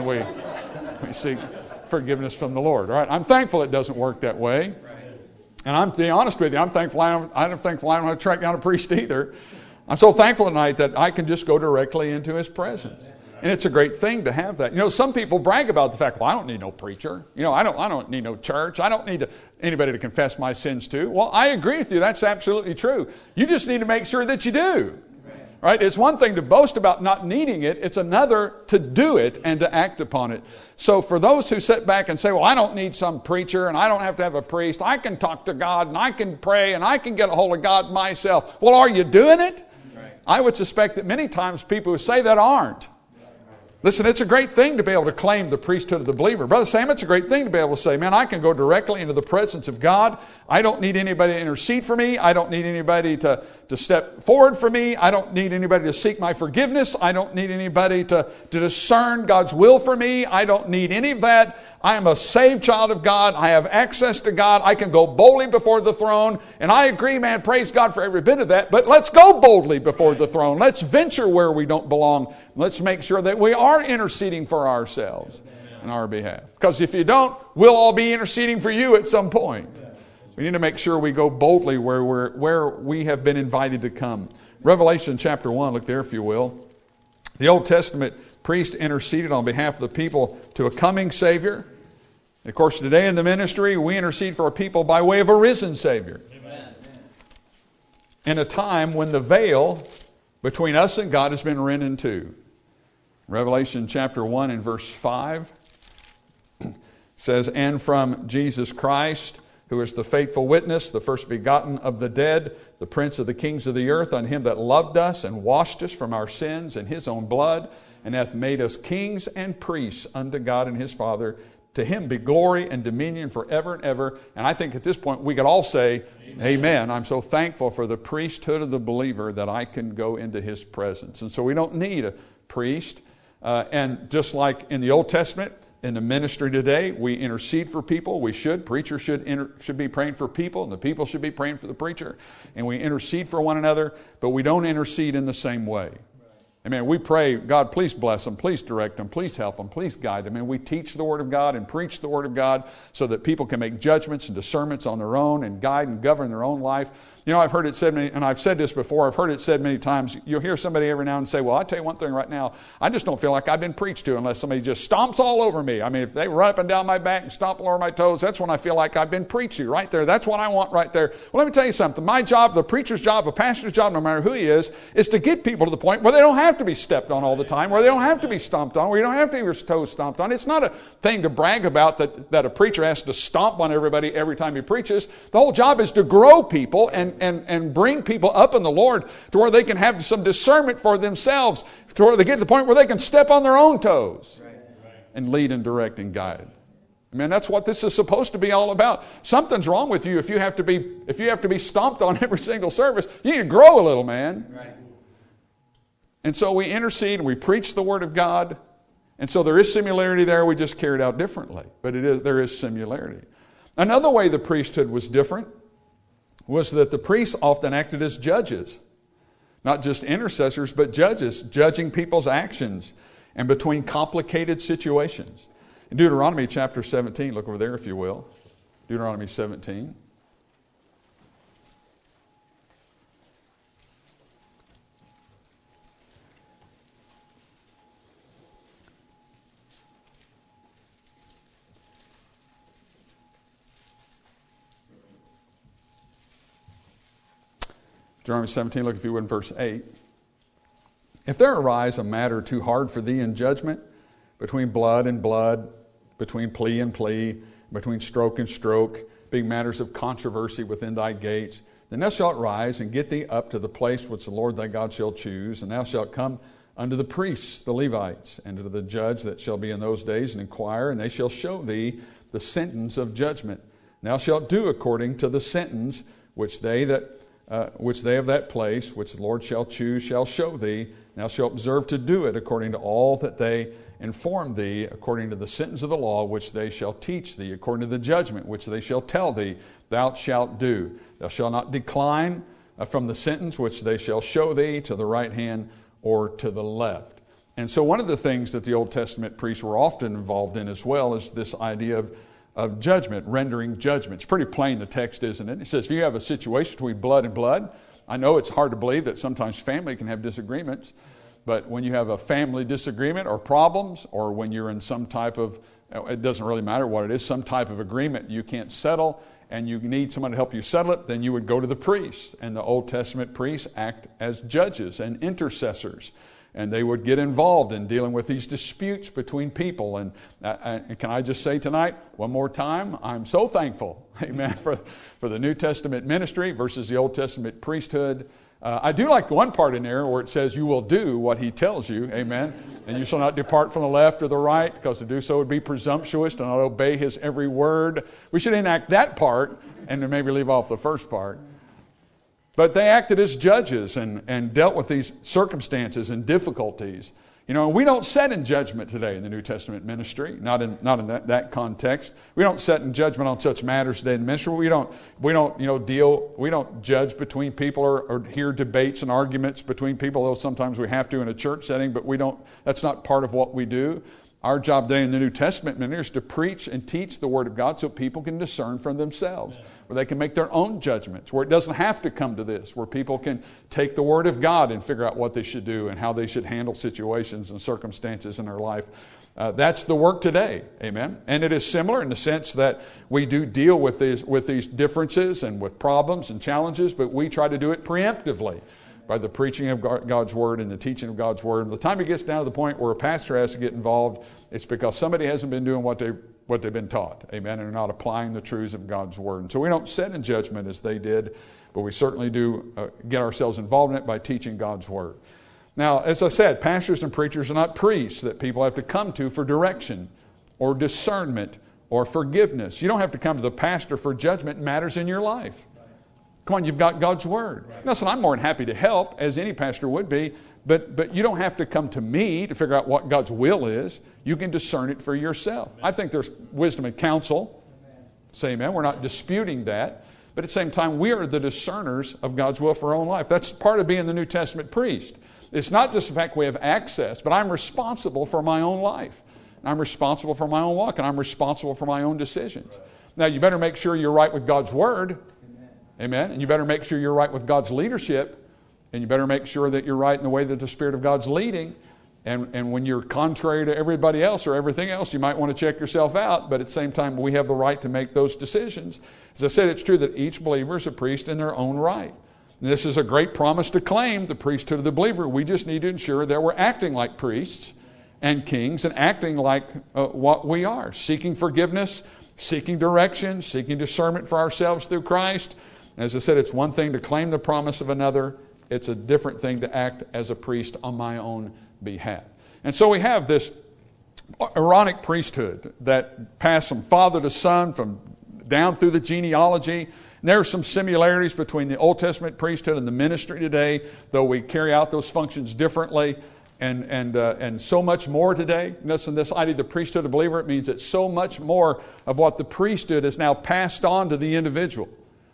seek forgiveness from the Lord. All right, I'm thankful it doesn't work that way, and I'm to be honest with you, I'm thankful I don't have to track down a priest either. I'm so thankful tonight that I can just go directly into His presence. And it's a great thing to have that. Some people brag about the fact, well, I don't need no preacher. I don't need no church. I don't need anybody to confess my sins to. Well, I agree with you. That's absolutely true. You just need to make sure that you do. Right? It's one thing to boast about not needing it. It's another to do it and to act upon it. So for those who sit back and say, well, I don't need some preacher and I don't have to have a priest. I can talk to God and I can pray and I can get a hold of God myself. Well, are you doing it? I would suspect that many times people who say that aren't. Listen, it's a great thing to be able to claim the priesthood of the believer. Brother Sam, it's a great thing to be able to say, man, I can go directly into the presence of God. I don't need anybody to intercede for me. I don't need anybody to step forward for me. I don't need anybody to seek my forgiveness. I don't need anybody to discern God's will for me. I don't need any of that. I am a saved child of God. I have access to God. I can go boldly before the throne. And I agree, man, praise God for every bit of that. But let's go boldly before the throne. Let's venture where we don't belong. Let's make sure that we are interceding for ourselves in our behalf. Because if you don't, we'll all be interceding for you at some point. We need to make sure we go boldly where we have been invited to come. Revelation chapter 1, look there if you will. The Old Testament priest interceded on behalf of the people to a coming Savior. Of course, today in the ministry, we intercede for our people by way of a risen Savior. Amen. In a time when the veil between us and God has been rent in two. Revelation chapter 1 and verse 5 says, and from Jesus Christ, who is the faithful witness, the first begotten of the dead, the prince of the kings of the earth, on Him that loved us and washed us from our sins in His own blood, and hath made us kings and priests unto God and His Father. To Him be glory and dominion forever and ever. And I think at this point we could all say, Amen. I'm so thankful for the priesthood of the believer that I can go into His presence. And so we don't need a priest. And just like in the Old Testament, in the ministry today, we intercede for people. We should. Preachers should be praying for people, and the people should be praying for the preacher. And we intercede for one another, but we don't intercede in the same way. Amen. We pray, God, please bless them, please direct them, please help them, please guide them. And we teach the Word of God and preach the Word of God so that people can make judgments and discernments on their own and guide and govern their own life. I've heard it said, and I've said this before, I've heard it said many times, you'll hear somebody every now and say, well, I'll tell you one thing right now, I just don't feel like I've been preached to unless somebody just stomps all over me. I mean, if they run up and down my back and stomp all over my toes, that's when I feel like I've been preached to right there. That's what I want right there. Well, let me tell you something. My job, the preacher's job, the pastor's job, no matter who he is to get people to the point where they don't have to be stepped on all the time, where they don't have to be stomped on, where you don't have to have your toes stomped on. It's not a thing to brag about that a preacher has to stomp on everybody every time he preaches. The whole job is to grow people and bring people up in the Lord to where they can have some discernment for themselves, to where they get to the point where they can step on their own toes. Right. and lead and direct and guide. I mean, that's what this is supposed to be all about. Something's wrong with you if you have to be stomped on every single service. You need to grow a little, man. Right. And so we intercede and we preach the Word of God. And so there is similarity there. We just carry it out differently. But there is similarity. Another way the priesthood was different was that the priests often acted as judges. Not just intercessors, but judges, judging people's actions and between complicated situations. In Deuteronomy chapter 17, look over there if you will. Deuteronomy 17. Deuteronomy 17, look if you would in verse 8. If there arise a matter too hard for thee in judgment, between blood and blood, between plea and plea, between stroke and stroke, being matters of controversy within thy gates, then thou shalt rise and get thee up to the place which the Lord thy God shall choose, and thou shalt come unto the priests, the Levites, and to the judge that shall be in those days, and inquire, and they shall show thee the sentence of judgment. And thou shalt do according to the sentence which they of that place, which the Lord shall choose, shall show thee. Thou shalt observe to do it according to all that they inform thee, according to the sentence of the law which they shall teach thee, according to the judgment which they shall tell thee, thou shalt do. Thou shalt not decline from the sentence which they shall show thee to the right hand or to the left. And so one of the things that the Old Testament priests were often involved in as well is this idea of judgment, rendering judgment. It's pretty plain, the text, isn't it? It says if you have a situation between blood and blood, I know it's hard to believe that sometimes family can have disagreements, but when you have a family disagreement or problems, or when you're in some type of, it doesn't really matter what it is, some type of agreement you can't settle and you need someone to help you settle it, then you would go to the priest. And the Old Testament priests act as judges and intercessors. And they would get involved in dealing with these disputes between people. And can I just say tonight, one more time, I'm so thankful, amen, for the New Testament ministry versus the Old Testament priesthood. I do like the one part in there where it says you will do what he tells you, amen. And you shall not depart from the left or the right, because to do so would be presumptuous, to not obey his every word. We should enact that part and then maybe leave off the first part. But they acted as judges and dealt with these circumstances and difficulties. You know, we don't sit in judgment today in the New Testament ministry, not in that context. We don't sit in judgment on such matters today in the ministry. We don't judge between people or hear debates and arguments between people, though sometimes we have to in a church setting, but that's not part of what we do. Our job today in the New Testament ministry is to preach and teach the Word of God so people can discern for themselves, where they can make their own judgments, where it doesn't have to come to this, where people can take the Word of God and figure out what they should do and how they should handle situations and circumstances in their life. That's the work today, amen? And it is similar in the sense that we do deal with these differences and with problems and challenges, but we try to do it preemptively, by the preaching of God's Word and the teaching of God's Word. And by the time it gets down to the point where a pastor has to get involved, it's because somebody hasn't been doing what they've been taught, amen, and are not applying the truths of God's Word. And so we don't sit in judgment as they did, but we certainly do get ourselves involved in it by teaching God's Word. Now, as I said, pastors and preachers are not priests that people have to come to for direction or discernment or forgiveness. You don't have to come to the pastor for judgment in matters in your life. Come on, you've got God's Word. Right. Listen, I'm more than happy to help, as any pastor would be, but you don't have to come to me to figure out what God's will is. You can discern it for yourself. Amen. I think there's wisdom and counsel. Amen. Say amen. We're not disputing that. But at the same time, we are the discerners of God's will for our own life. That's part of being the New Testament priest. It's not just the fact we have access, but I'm responsible for my own life. I'm responsible for my own walk, and I'm responsible for my own decisions. Right. Now, you better make sure you're right with God's Word. Amen. And you better make sure you're right with God's leadership. And you better make sure that you're right in the way that the Spirit of God's leading. And when you're contrary to everybody else or everything else, you might want to check yourself out. But at the same time, we have the right to make those decisions. As I said, it's true that each believer is a priest in their own right. And this is a great promise to claim the priesthood of the believer. We just need to ensure that we're acting like priests and kings and acting like what we are. Seeking forgiveness, seeking direction, seeking discernment for ourselves through Christ. As I said, it's one thing to claim the promise of another. It's a different thing to act as a priest on my own behalf. And so we have this Aaronic priesthood that passed from father to son, from down through the genealogy. And there are some similarities between the Old Testament priesthood and the ministry today, though we carry out those functions differently, and so much more today. Listen, this idea of the priesthood of the believer, it means that so much more of what the priesthood is now passed on to the individual.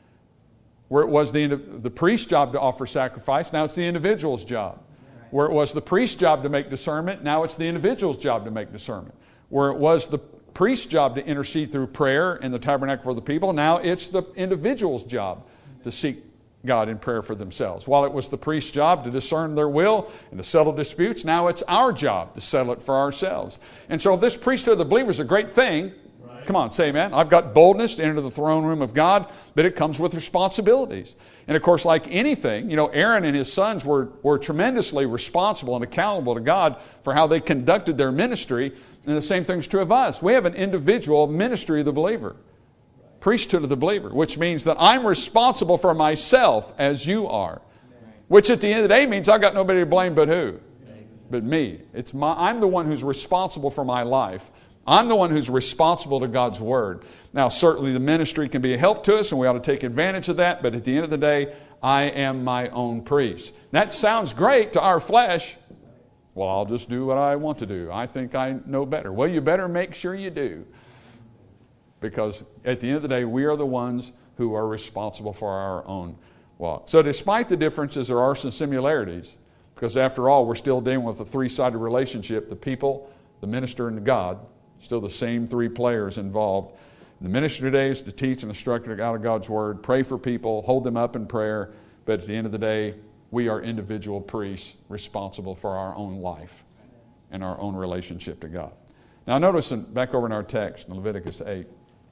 Where it was the priest's job to offer sacrifice, now it's the individual's job. Where it was the priest's job to make discernment, now it's the individual's job to make discernment. Where it was the priest's job to intercede through prayer in the tabernacle for the people, now it's the individual's job to seek God in prayer for themselves. While it was the priest's job to discern their will and to settle disputes, now it's our job to settle it for ourselves. And so this priesthood of the believer is a great thing. Right. Come on, say amen. I've got boldness to enter the throne room of God, but it comes with responsibilities. And of course, like anything, Aaron and his sons were tremendously responsible and accountable to God for how they conducted their ministry. And the same thing's true of us. We have an individual ministry of the believer. Priesthood of the believer, which means that I'm responsible for myself as you are. Which at the end of the day means I've got nobody to blame but who? But me. I'm the one who's responsible for my life. I'm the one who's responsible to God's Word. Now, certainly the ministry can be a help to us, and we ought to take advantage of that, but at the end of the day, I am my own priest. That sounds great to our flesh. Well, I'll just do what I want to do. I think I know better. Well, you better make sure you do. Because at the end of the day, we are the ones who are responsible for our own walk. So despite the differences, there are some similarities. Because after all, we're still dealing with a three-sided relationship. The people, the minister, and God. Still the same three players involved. The ministry today is to teach and instruct out of God's Word, pray for people, hold them up in prayer. But at the end of the day, we are individual priests responsible for our own life and our own relationship to God. Now notice back over in our text, in Leviticus 8.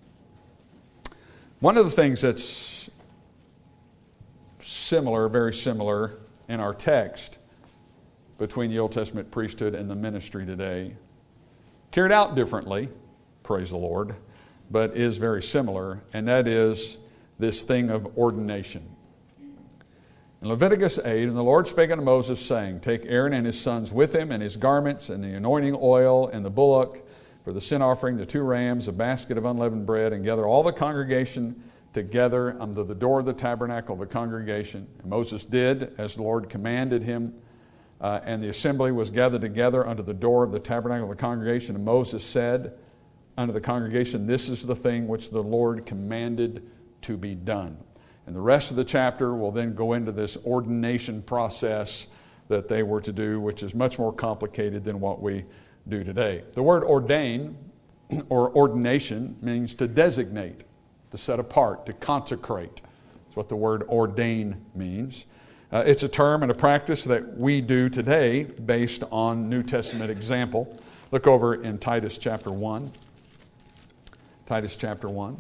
One of the things that's similar, very similar in our text between the Old Testament priesthood and the ministry today, carried out differently, praise the Lord, but is very similar, and that is this thing of ordination. In Leviticus 8, and the Lord spake unto Moses, saying, Take Aaron and his sons with him, and his garments, and the anointing oil, and the bullock, for the sin offering, the 2 rams, a basket of unleavened bread, and gather all the congregation together under the door of the tabernacle of the congregation. And Moses did as the Lord commanded him, and the assembly was gathered together under the door of the tabernacle of the congregation. And Moses said unto the congregation, This is the thing which the Lord commanded to be done. And the rest of the chapter will then go into this ordination process that they were to do, which is much more complicated than what we do today. The word ordain or ordination means to designate, to set apart, to consecrate. That's what the word ordain means. It's a term and a practice that we do today based on New Testament example. Look over in Titus chapter 1. Titus chapter 1.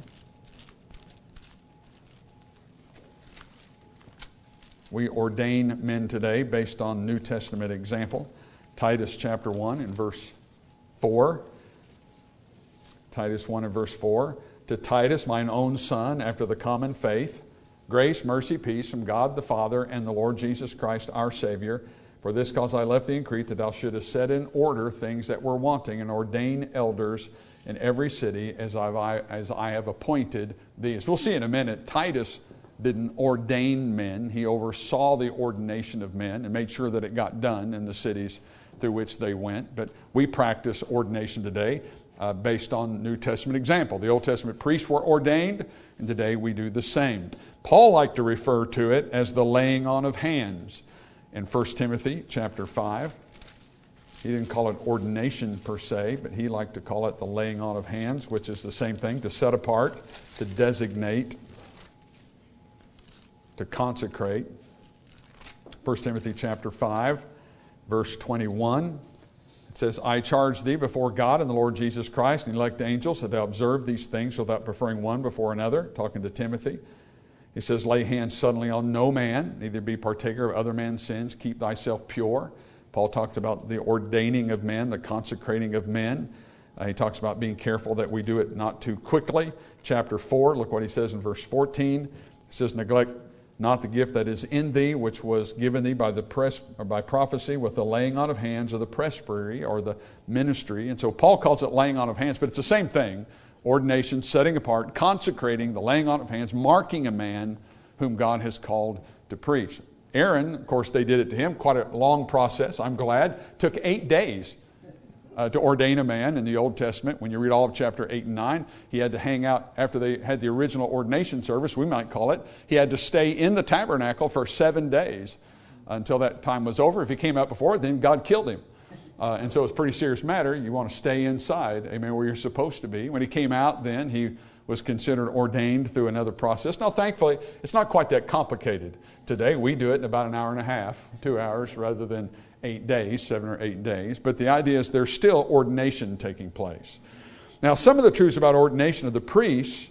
We ordain men today based on New Testament example. Titus chapter 1 and verse 4. Titus 1 and verse 4. To Titus, mine own son, after the common faith, grace, mercy, peace from God the Father and the Lord Jesus Christ our Savior. For this cause I left thee in Crete, that thou shouldest set in order things that were wanting, and ordain elders in every city as I have appointed thee. As we'll see in a minute, Titus didn't ordain men. He oversaw the ordination of men and made sure that it got done in the cities through which they went. But we practice ordination today based on New Testament example. The Old Testament priests were ordained, and today we do the same. Paul liked to refer to it as the laying on of hands in 1 Timothy chapter 5. He didn't call it ordination per se, but he liked to call it the laying on of hands, which is the same thing, to set apart, to designate, to consecrate. 1 Timothy chapter 5, verse 21. It says, I charge thee before God and the Lord Jesus Christ and elect angels that thou observe these things without preferring one before another. Talking to Timothy. He says, lay hands suddenly on no man, neither be partaker of other men's sins. Keep thyself pure. Paul talks about the ordaining of men, the consecrating of men. He talks about being careful that we do it not too quickly. Chapter 4, look what he says in verse 14. He says, neglect not the gift that is in thee, which was given thee by by prophecy with the laying on of hands, or the presbytery, or the ministry. And so Paul calls it laying on of hands, but it's the same thing. Ordination, setting apart, consecrating, the laying on of hands, marking a man whom God has called to preach. Aaron, of course, they did it to him, quite a long process, I'm glad. Took 8 days to ordain a man in the Old Testament. When you read all of chapter 8 and 9, he had to hang out after they had the original ordination service, we might call it. He had to stay in the tabernacle for 7 days until that time was over. If he came out before, then God killed him. And so it's a pretty serious matter. You want to stay inside, amen, where you're supposed to be. When he came out, then he was considered ordained through another process. Now, thankfully, it's not quite that complicated today. We do it in about an hour and a half, 2 hours, rather than 8 days, 7 or 8 days. But the idea is there's still ordination taking place. Now, some of the truths about ordination of the priests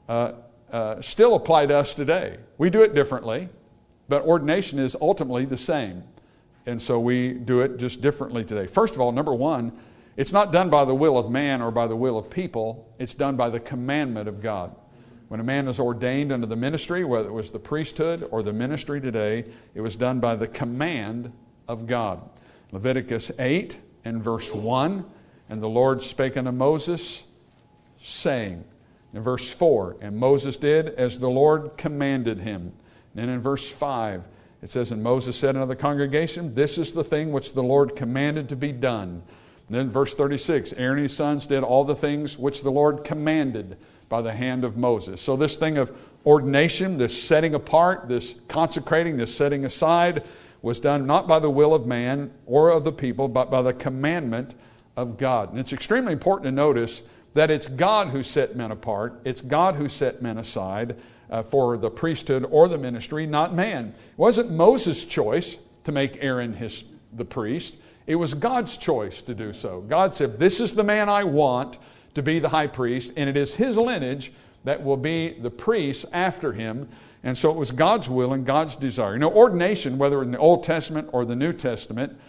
still apply to us today. We do it differently, but ordination is ultimately the same. And so we do it just differently today. First of all, number one, it's not done by the will of man or by the will of people. It's done by the commandment of God. When a man is ordained under the ministry, whether it was the priesthood or the ministry today, it was done by the command of God. Leviticus 8 and verse 1, and the Lord spake unto Moses, saying. In verse 4, and Moses did as the Lord commanded him. And then in verse 5, it says, and Moses said unto the congregation, this is the thing which the Lord commanded to be done. And then verse 36, Aaron and his sons did all the things which the Lord commanded by the hand of Moses. So this thing of ordination, this setting apart, this consecrating, this setting aside, was done not by the will of man or of the people, but by the commandment of God. And it's extremely important to notice that it's God who set men apart. It's God who set men aside for the priesthood or the ministry, not man. It wasn't Moses' choice to make Aaron the priest. It was God's choice to do so. God said, this is the man I want to be the high priest, and it is his lineage that will be the priest after him. And so it was God's will and God's desire. You know, ordination, whether in the Old Testament or the New Testament,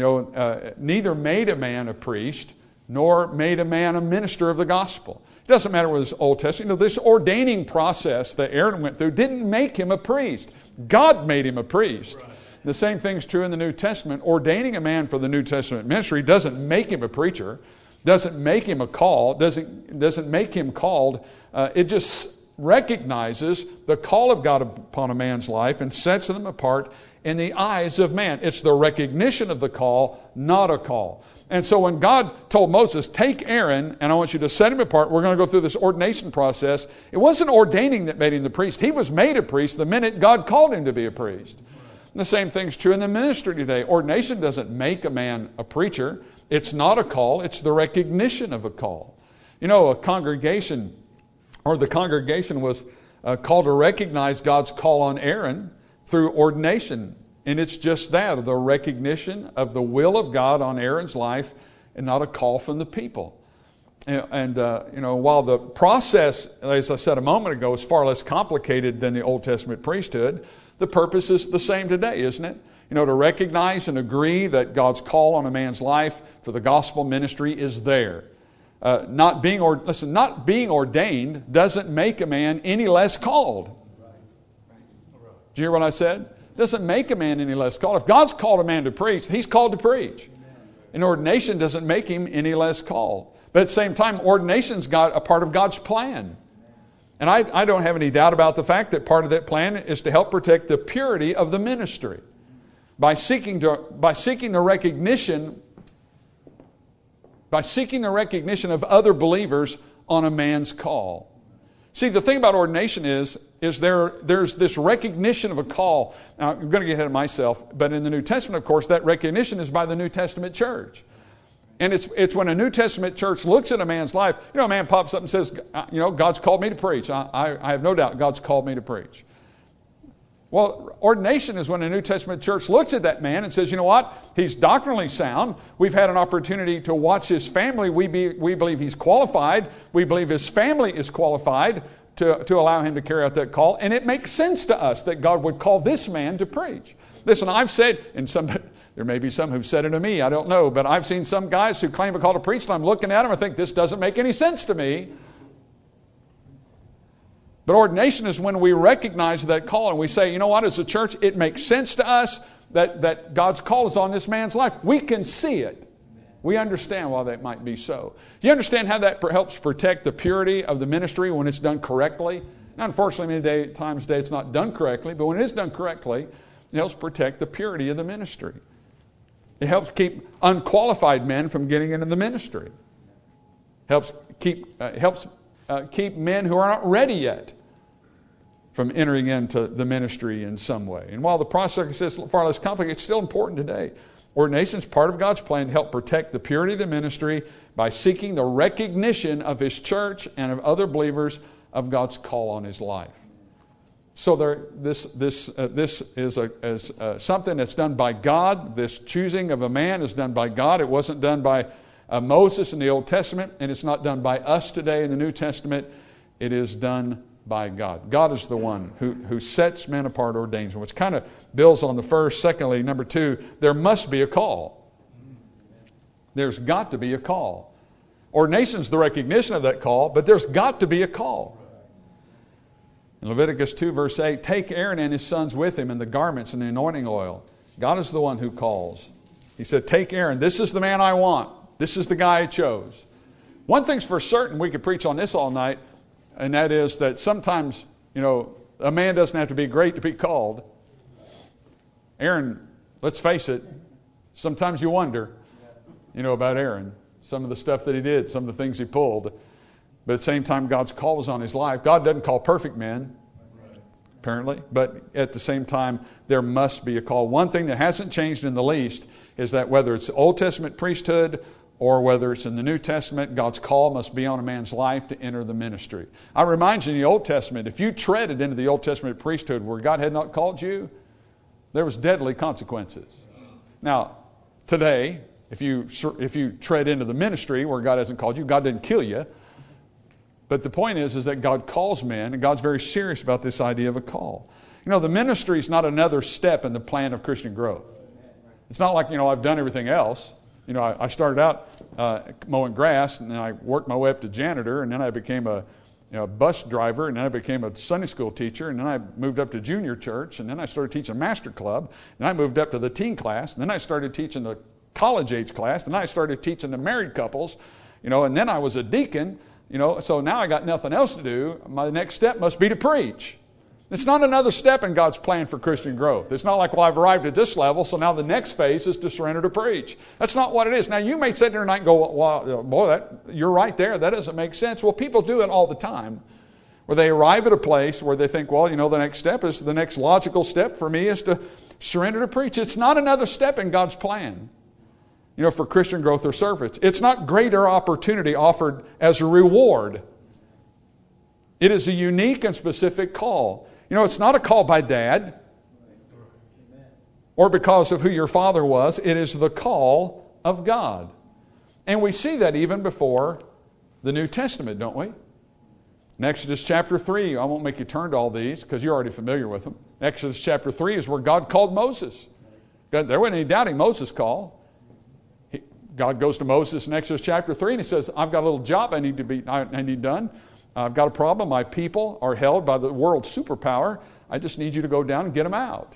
neither made a man a priest nor made a man a minister of the gospel. It doesn't matter whether it's Old Testament. This ordaining process that Aaron went through didn't make him a priest. God made him a priest. Right. The same thing's true in the New Testament. Ordaining a man for the New Testament ministry doesn't make him a preacher, doesn't make him a call, doesn't make him called. It just recognizes the call of God upon a man's life and sets them apart in the eyes of man. It's the recognition of the call, not a call. And so when God told Moses, take Aaron, and I want you to set him apart, we're going to go through this ordination process. It wasn't ordaining that made him the priest. He was made a priest the minute God called him to be a priest. And the same thing's true in the ministry today. Ordination doesn't make a man a preacher. It's not a call. It's the recognition of a call. You know, the congregation was called to recognize God's call on Aaron through ordination. And it's just that, the recognition of the will of God on Aaron's life and not a call from the people. And while the process, as I said a moment ago, is far less complicated than the Old Testament priesthood, the purpose is the same today, isn't it? You know, to recognize and agree that God's call on a man's life for the gospel ministry is there. Not being ordained doesn't make a man any less called. Did you hear what I said? Doesn't make a man any less called. If God's called a man to preach, he's called to preach. And ordination doesn't make him any less called. But at the same time, ordination's a part of God's plan. And I don't have any doubt about the fact that part of that plan is to help protect the purity of the ministry by seeking the recognition of other believers on a man's call. See, the thing about ordination is there's this recognition of a call. Now, I'm going to get ahead of myself, but in the New Testament, of course, that recognition is by the New Testament church. And it's when a New Testament church looks at a man's life, a man pops up and says, God's called me to preach. I have no doubt God's called me to preach. Well, ordination is when a New Testament church looks at that man and says, you know what? He's doctrinally sound. We've had an opportunity to watch his family. We believe he's qualified. We believe his family is qualified to allow him to carry out that call. And it makes sense to us that God would call this man to preach. Listen, I've said, and there may be some who've said it to me, I don't know, but I've seen some guys who claim a call to preach, and I'm looking at them, I think this doesn't make any sense to me. But ordination is when we recognize that call and we say, you know what, as a church, it makes sense to us that God's call is on this man's life. We can see it. We understand why that might be so. Do you understand how that helps protect the purity of the ministry when it's done correctly? Now, unfortunately, many times today it's not done correctly, but when it is done correctly, it helps protect the purity of the ministry. It helps keep unqualified men from getting into the ministry. Helps keep men who are not ready yet from entering into the ministry in some way. And while the process is far less complicated, it's still important today. Ordination is part of God's plan to help protect the purity of the ministry by seeking the recognition of His church and of other believers of God's call on his life. So this is something that's done by God. This choosing of a man is done by God. It wasn't done by Moses in the Old Testament, and it's not done by us today in the New Testament. It is done by God. God is the one who sets men apart, ordains them, which kind of builds on the first. Secondly, number two, there must be a call. There's got to be a call. Ordination's the recognition of that call, but there's got to be a call. In Leviticus 2, verse 8, take Aaron and his sons with him and the garments and the anointing oil. God is the one who calls. He said, take Aaron. This is the man I want. This is the guy I chose. One thing's for certain, we could preach on this all night, and that is that sometimes, a man doesn't have to be great to be called. Aaron, let's face it, sometimes you wonder, about Aaron. Some of the stuff that he did, some of the things he pulled. But at the same time, God's call was on his life. God doesn't call perfect men, apparently. But at the same time, there must be a call. One thing that hasn't changed in the least is that whether it's Old Testament priesthood or whether it's in the New Testament, God's call must be on a man's life to enter the ministry. I remind you, in the Old Testament, if you treaded into the Old Testament priesthood where God had not called you, there was deadly consequences. Now, today, if you tread into the ministry where God hasn't called you, God didn't kill you. But the point is that God calls men, and God's very serious about this idea of a call. The ministry is not another step in the plan of Christian growth. It's not like, I've done everything else. I started out mowing grass, and then I worked my way up to janitor, and then I became a bus driver, and then I became a Sunday school teacher, and then I moved up to junior church, and then I started teaching master club, and I moved up to the teen class, and then I started teaching the college age class, and then I started teaching the married couples, and then I was a deacon. So now I got nothing else to do. My next step must be to preach. It's not another step in God's plan for Christian growth. It's not like, I've arrived at this level, so now the next phase is to surrender to preach. That's not what it is. Now, you may sit there tonight and go, well, boy, you're right there. That doesn't make sense. Well, people do it all the time, where they arrive at a place where they think, the next step is, the next logical step for me is to surrender to preach. It's not another step in God's plan, for Christian growth or service. It's not greater opportunity offered as a reward. It is a unique and specific call. It's not a call by dad or because of who your father was. It is the call of God. And we see that even before the New Testament, don't we? In Exodus chapter 3, I won't make you turn to all these because you're already familiar with them. Exodus chapter 3 is where God called Moses. There wasn't any doubting Moses' call. God goes to Moses in Exodus chapter 3 and he says, I've got a little job I need done. I've got a problem. My people are held by the world's superpower. I just need you to go down and get them out.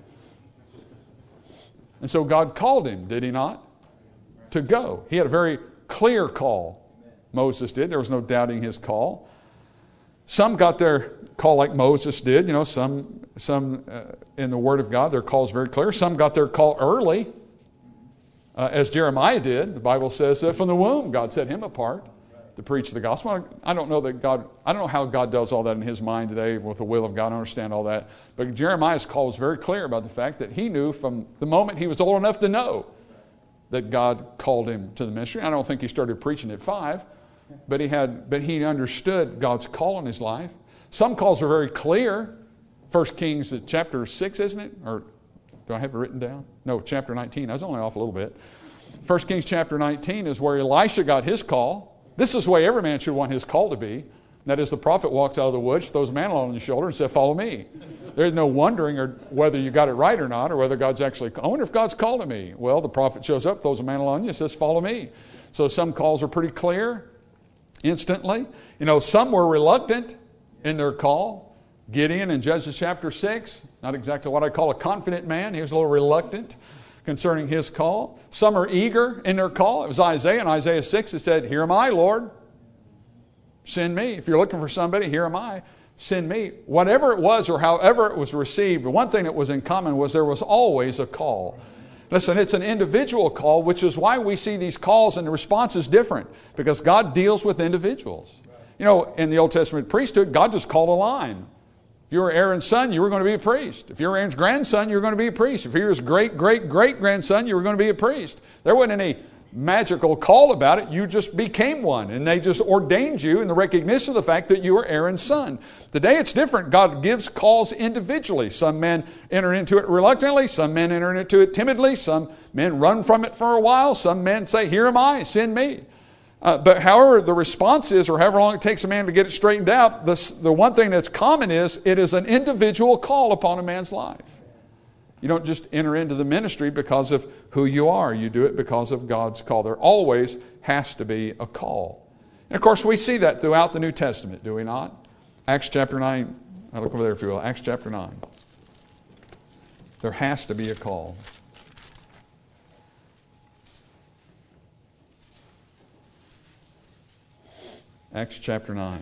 And so God called him, did he not? To go. He had a very clear call. Moses did. There was no doubting his call. Some got their call like Moses did. Some in the Word of God, their call is very clear. Some got their call early. As Jeremiah did, the Bible says that from the womb God set him apart to preach the gospel. I don't know how God does all that in his mind today with the will of God. I don't understand all that. But Jeremiah's call was very clear about the fact that he knew from the moment he was old enough to know that God called him to the ministry. I don't think he started preaching at 5, but he understood God's call in his life. Some calls are very clear. 1 Kings chapter 6, isn't it? Or do I have it written down? No, chapter 19. I was only off a little bit. 1 Kings chapter 19 is where Elisha got his call. This is the way every man should want his call to be. That is, the prophet walks out of the woods, throws a mantle on his shoulder and says, follow me. There's no wondering whether you got it right or not, or whether God's actually, I wonder if God's calling me. Well, the prophet shows up, throws a mantle on you, and says, follow me. So some calls are pretty clear, instantly. Some were reluctant. in their call. Gideon in Judges chapter 6, not exactly what I call a confident man. He was a little reluctant concerning his call. Some are eager in their call. It was Isaiah in Isaiah 6 that said, "Here am I, Lord. Send me." If you're looking for somebody, here am I. Send me. Whatever it was or however it was received, the one thing that was in common was there was always a call. Listen, it's an individual call, which is why we see these calls and the response is different, because God deals with individuals. You know, in the Old Testament priesthood, God just called a line. If you were Aaron's son, you were going to be a priest. If you were Aaron's grandson, you were going to be a priest. If you were his great-great-great-grandson, you were going to be a priest. There wasn't any magical call about it. You just became one, and they just ordained you in the recognition of the fact that you were Aaron's son. Today it's different. God gives calls individually. Some men enter into it reluctantly. Some men enter into it timidly. Some men run from it for a while. Some men say, "Here am I, send me." But however the response is, or however long it takes a man to get it straightened out, the one thing that's common is it is an individual call upon a man's life. You don't just enter into the ministry because of who you are. You do it because of God's call. There always has to be a call. And of course, we see that throughout the New Testament, do we not? Acts chapter 9. I'll look over there if you will. Acts chapter 9. There has to be a call. Acts chapter 9.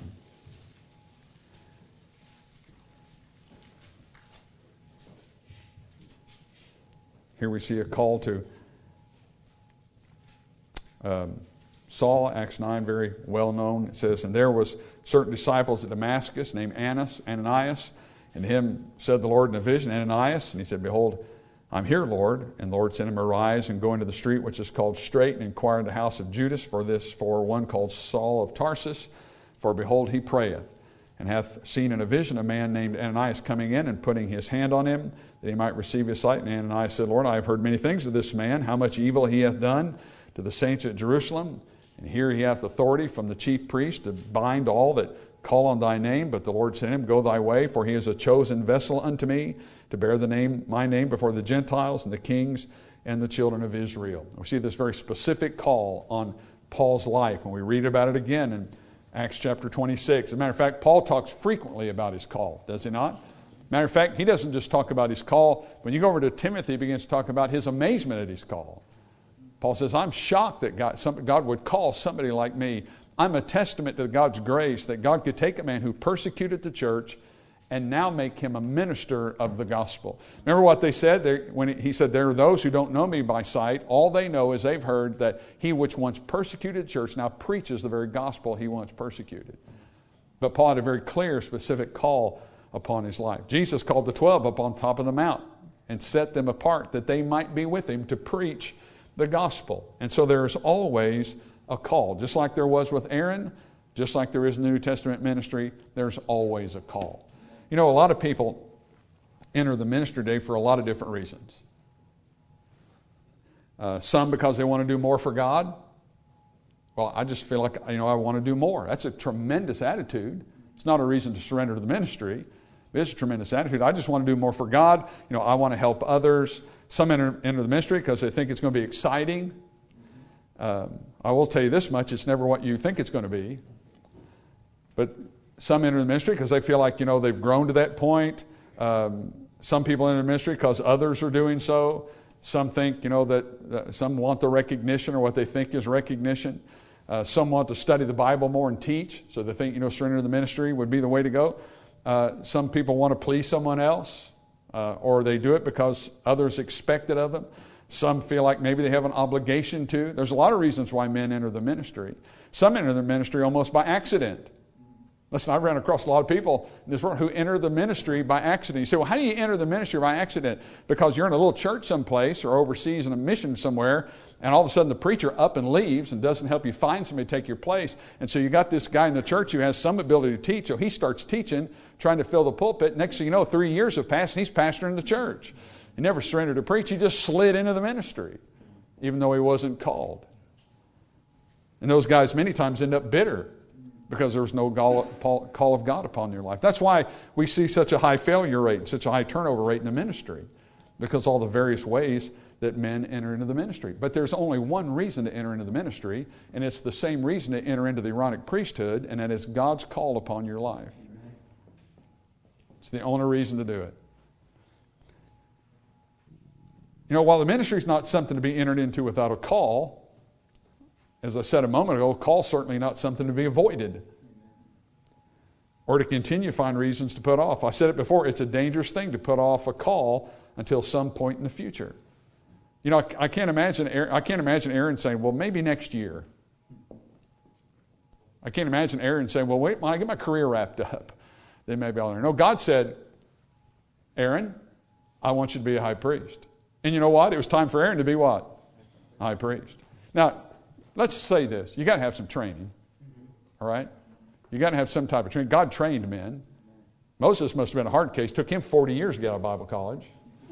Here we see a call to Saul, Acts 9, very well known. It says, "And there was certain disciples at Damascus named Ananias, and him said the Lord in a vision, Ananias, and he said, Behold, I'm here, Lord. And the Lord sent him, Arise and go into the street which is called Straight, and inquire in the house of Judas for one called Saul of Tarsus. For behold, he prayeth, and hath seen in a vision a man named Ananias coming in and putting his hand on him, that he might receive his sight. And Ananias said, Lord, I have heard many things of this man, how much evil he hath done to the saints at Jerusalem. And here he hath authority from the chief priest to bind all that call on thy name. But the Lord said to him, Go thy way, for he is a chosen vessel unto me, to bear my name before the Gentiles and the kings and the children of Israel." We see this very specific call on Paul's life, and we read about it again in Acts chapter 26. As a matter of fact, Paul talks frequently about his call, does he not? Matter of fact, he doesn't just talk about his call. When you go over to Timothy, he begins to talk about his amazement at his call. Paul says, I'm shocked that God would call somebody like me. I'm a testament to God's grace that God could take a man who persecuted the church and now make him a minister of the gospel. Remember what they said? When he said, there are those who don't know me by sight. All they know is they've heard that he which once persecuted the church now preaches the very gospel he once persecuted. But Paul had a very clear, specific call upon his life. Jesus called the 12 up on top of the mount and set them apart that they might be with him to preach the gospel. And so there's always a call. Just like there was with Aaron, just like there is in the New Testament ministry, there's always a call. You know, a lot of people enter the ministry today for a lot of different reasons. Some because they want to do more for God. Well, I just feel like, I want to do more. That's a tremendous attitude. It's not a reason to surrender to the ministry. It's a tremendous attitude. I just want to do more for God. I want to help others. Some enter the ministry because they think it's going to be exciting. I will tell you this much, it's never what you think it's going to be. But some enter the ministry because they feel like, they've grown to that point. Some people enter the ministry because others are doing so. Some think, that some want the recognition or what they think is recognition. Some want to study the Bible more and teach. So they think, surrender to the ministry would be the way to go. Some people want to please someone else, or they do it because others expect it of them. Some feel like maybe they have an obligation to. There's a lot of reasons why men enter the ministry. Some enter the ministry almost by accident. Listen, I've ran across a lot of people in this world who enter the ministry by accident. You say, well, how do you enter the ministry by accident? Because you're in a little church someplace or overseas in a mission somewhere, and all of a sudden the preacher up and leaves and doesn't help you find somebody to take your place. And so you got this guy in the church who has some ability to teach, so he starts teaching, trying to fill the pulpit. Next thing you know, 3 years have passed, and he's pastoring the church. He never surrendered to preach. He just slid into the ministry, even though he wasn't called. And those guys many times end up bitter because there was no call of God upon their life. That's why we see such a high failure rate, such a high turnover rate in the ministry, because all the various ways that men enter into the ministry. But there's only one reason to enter into the ministry, and it's the same reason to enter into the Aaronic priesthood, and that is God's call upon your life. It's the only reason to do it. You know, while the ministry is not something to be entered into without a call, as I said a moment ago, a call is certainly not something to be avoided or to continue to find reasons to put off. I said it before, it's a dangerous thing to put off a call until some point in the future. You know, I can't imagine Aaron saying, well, maybe next year. I can't imagine Aaron saying, well, wait, when I get my career wrapped up, then maybe I'll learn. No, God said, Aaron, I want you to be a high priest. And you know what? It was time for Aaron to be what? High priest. Now, let's say this. You got to have some training. All right? You got to have some type of training. God trained men. Moses must have been a hard case. It took him 40 years to get out of Bible college.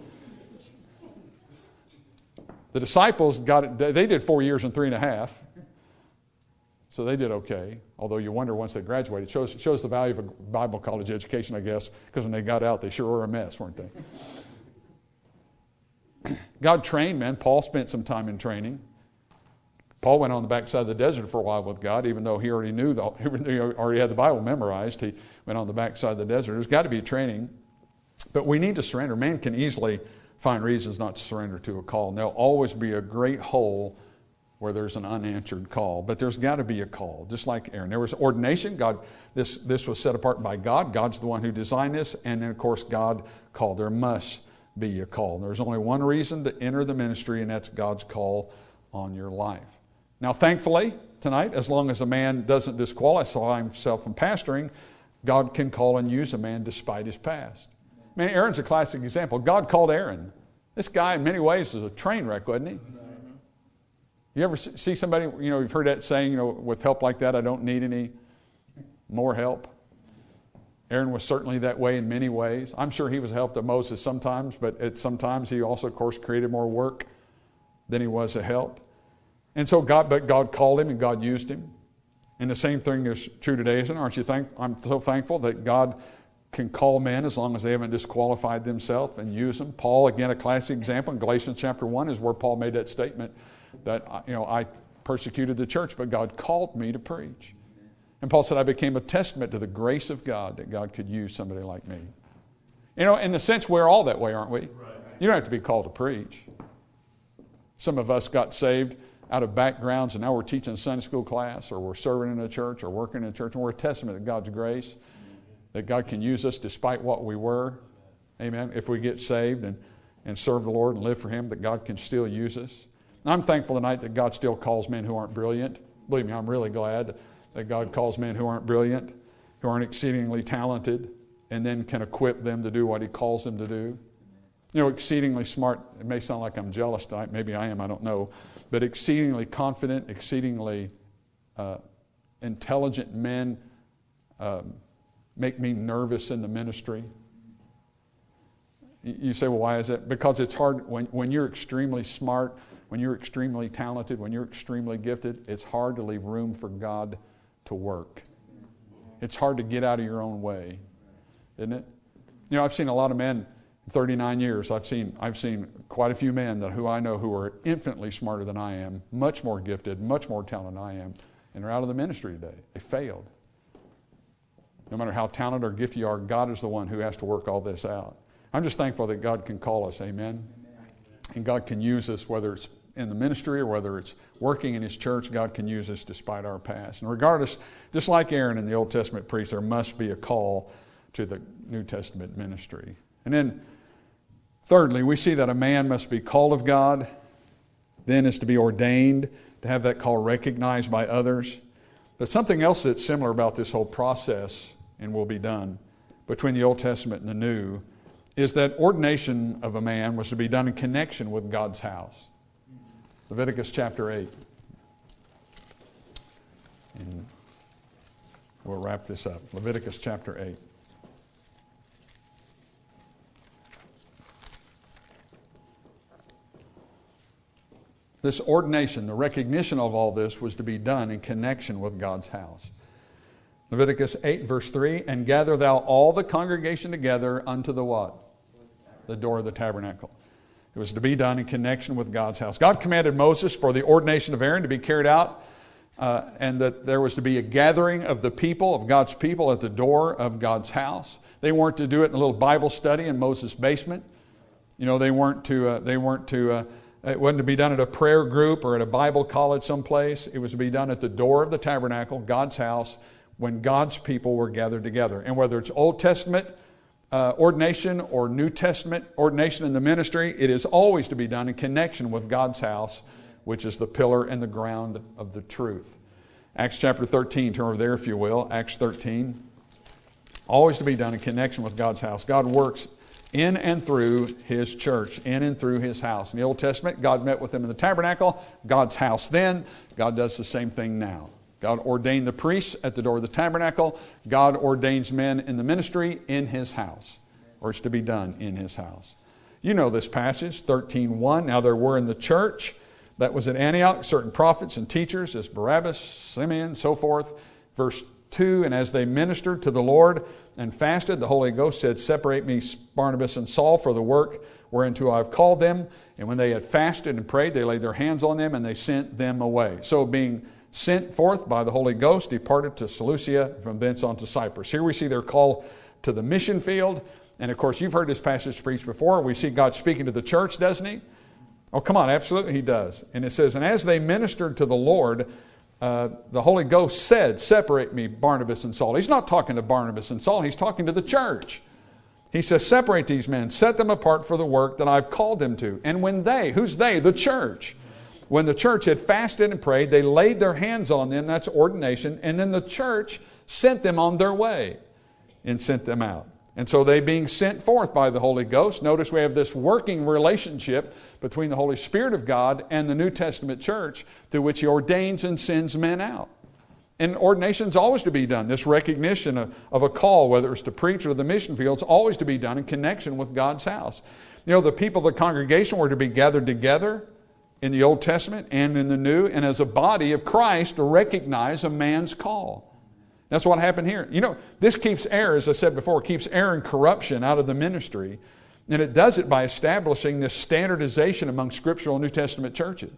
The disciples they did 4 years and 3.5. So they did okay. Although you wonder once they graduated. It shows the value of a Bible college education, I guess, because when they got out, they sure were a mess, weren't they? God trained men. Paul spent some time in training. Paul went on the backside of the desert for a while with God, even though he already he already had the Bible memorized. He went on the backside of the desert. There's got to be training. But we need to surrender. Man can easily find reasons not to surrender to a call. And there'll always be a great hole where there's an unanswered call. But there's got to be a call, just like Aaron. There was ordination. God, this was set apart by God. God's the one who designed this. And then, of course, God called. There must be a call. There's only one reason to enter the ministry, and that's God's call on your life. Now, thankfully, tonight, as long as a man doesn't disqualify himself from pastoring, God can call and use a man despite his past. I mean, Aaron's a classic example. God called Aaron. This guy, in many ways, was a train wreck, wasn't he? You ever see somebody, you've heard that saying, with help like that, I don't need any more help. Aaron was certainly that way in many ways. I'm sure he was a help to Moses sometimes, but sometimes he also, of course, created more work than he was a help. And so God called him and God used him. And the same thing is true today, isn't it? Aren't you I'm so thankful that God can call men as long as they haven't disqualified themselves and use them. Paul, again, a classic example in Galatians chapter 1 is where Paul made that statement that, I persecuted the church, but God called me to preach. And Paul said, I became a testament to the grace of God that God could use somebody like me. In a sense, we're all that way, aren't we? Right. You don't have to be called to preach. Some of us got saved out of backgrounds, and now we're teaching a Sunday school class, or we're serving in a church, or working in a church, and we're a testament to God's grace, that God can use us despite what we were. Amen. If we get saved and serve the Lord and live for Him, that God can still use us. And I'm thankful tonight that God still calls men who aren't brilliant. Believe me, I'm really glad that God calls men who aren't brilliant, who aren't exceedingly talented, and then can equip them to do what He calls them to do. Exceedingly smart, it may sound like I'm jealous tonight, maybe I am, I don't know, but exceedingly confident, exceedingly intelligent men make me nervous in the ministry. You say, well, why is that? Because it's hard, when you're extremely smart, when you're extremely talented, when you're extremely gifted, it's hard to leave room for God to work. It's hard to get out of your own way, isn't it? I've seen a lot of men, 39 years, I've seen quite a few men who I know who are infinitely smarter than I am, much more gifted, much more talented than I am, and they're out of the ministry today. They failed. No matter how talented or gifted you are, God is the one who has to work all this out. I'm just thankful that God can call us, amen? And God can use us, whether it's in the ministry or whether it's working in His church, God can use us despite our past. And regardless, just like Aaron in the Old Testament priest, there must be a call to the New Testament ministry. And then, thirdly, we see that a man must be called of God, then is to be ordained, to have that call recognized by others. But something else that's similar about this whole process, and will be done, between the Old Testament and the New, is that ordination of a man was to be done in connection with God's house. Leviticus chapter 8. And we'll wrap this up. Leviticus chapter 8. This ordination, the recognition of all this, was to be done in connection with God's house. Leviticus 8, verse 3, and gather thou all the congregation together unto the what? The door of the tabernacle. It was to be done in connection with God's house. God commanded Moses for the ordination of Aaron to be carried out, and that there was to be a gathering of the people, of God's people, at the door of God's house. They weren't to do it in a little Bible study in Moses' basement. They weren't to, it wasn't to be done at a prayer group or at a Bible college someplace. It was to be done at the door of the tabernacle, God's house, when God's people were gathered together. And whether it's Old Testament ordination or New Testament ordination in the ministry, it is always to be done in connection with God's house, which is the pillar and the ground of the truth. Acts chapter 13, turn over there if you will, Acts 13. Always to be done in connection with God's house. God works in and through His church, in and through His house. In the Old Testament, God met with them in the tabernacle, God's house then. God does the same thing now. God ordained the priests at the door of the tabernacle. God ordains men in the ministry in His house, or it's to be done in His house. You know this passage, 13:1. Now there were in the church that was at Antioch certain prophets and teachers, as Barabbas, Simeon, so forth. Verse 2, and as they ministered to the Lord and fasted, the Holy Ghost said, separate me, Barnabas and Saul, for the work whereunto I have called them. And when they had fasted and prayed, they laid their hands on them, and they sent them away. So being sent forth by the Holy Ghost, departed to Seleucia, from thence on to Cyprus. Here we see their call to the mission field. And of course, you've heard this passage preached before. We see God speaking to the church, doesn't He? Oh, come on, absolutely He does. And it says, and as they ministered to the Lord, the Holy Ghost said, separate me, Barnabas and Saul. He's not talking to Barnabas and Saul. He's talking to the church. He says, separate these men, set them apart for the work that I've called them to. And when they, who's they? The church. When the church had fasted and prayed, they laid their hands on them. That's ordination. And then the church sent them on their way and sent them out. And so they being sent forth by the Holy Ghost, notice we have this working relationship between the Holy Spirit of God and the New Testament church through which He ordains and sends men out. And ordination is always to be done. This recognition of a call, whether it's to preach or the mission field, is always to be done in connection with God's house. The people of the congregation were to be gathered together in the Old Testament and in the New, and as a body of Christ to recognize a man's call. That's what happened here. This keeps error, as I said before, keeps error and corruption out of the ministry. And it does it by establishing this standardization among scriptural New Testament churches.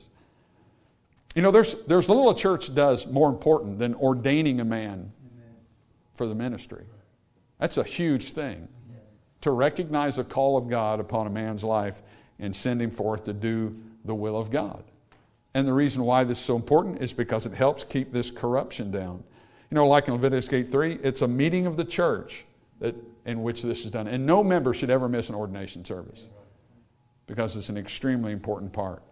There's little a church does more important than ordaining a man for the ministry. That's a huge thing. To recognize a call of God upon a man's life and send him forth to do the will of God. And the reason why this is so important is because it helps keep this corruption down. Like in Leviticus 8:3, it's a meeting of the church in which this is done. And no member should ever miss an ordination service because it's an extremely important part.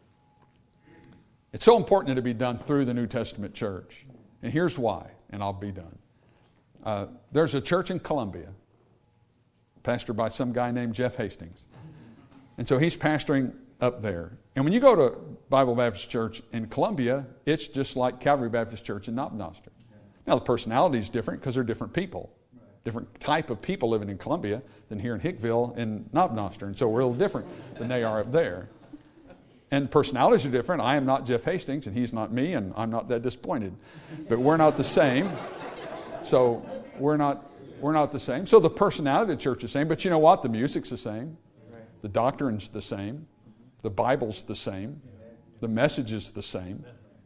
It's so important to be done through the New Testament church. And here's why, and I'll be done. There's a church in Columbia, pastored by some guy named Jeff Hastings. And so he's pastoring up there. And when you go to Bible Baptist Church in Columbia, it's just like Calvary Baptist Church in Knobnoster. Now, the personality is different because they're different people. Different type of people living in Columbia than here in Hickville and Knobnoster. And so we're a little different than they are up there. And personalities are different. I am not Jeff Hastings, and he's not me, and I'm not that disappointed. But we're not the same. So we're not the same. So the personality of the church is the same. But you know what? The music's the same. The doctrine's the same. The Bible's the same. The message is the same.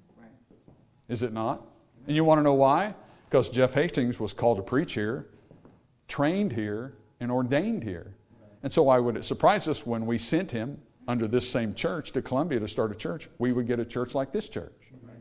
Is it not? And you want to know why? Because Jeff Hastings was called to preach here, trained here, and ordained here. And so why would it surprise us when we sent him under this same church to Columbia to start a church, we would get a church like this church?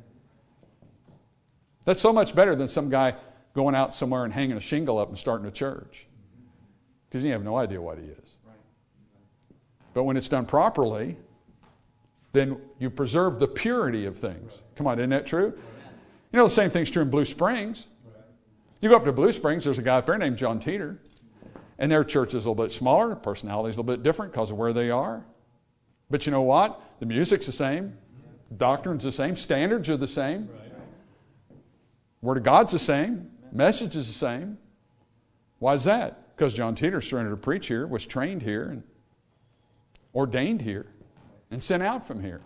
That's so much better than some guy going out somewhere and hanging a shingle up and starting a church. Because you have no idea what he is. But when it's done properly, then you preserve the purity of things. Come on, isn't that true? The same thing's true in Blue Springs. You go up to Blue Springs, there's a guy up there named John Teeter. And their church is a little bit smaller, personality's a little bit different because of where they are. But you know what? The music's the same. Doctrine's the same. Standards are the same. Word of God's the same. Message is the same. Why is that? Because John Teeter surrendered to preach here, was trained here, and ordained here, and sent out from here.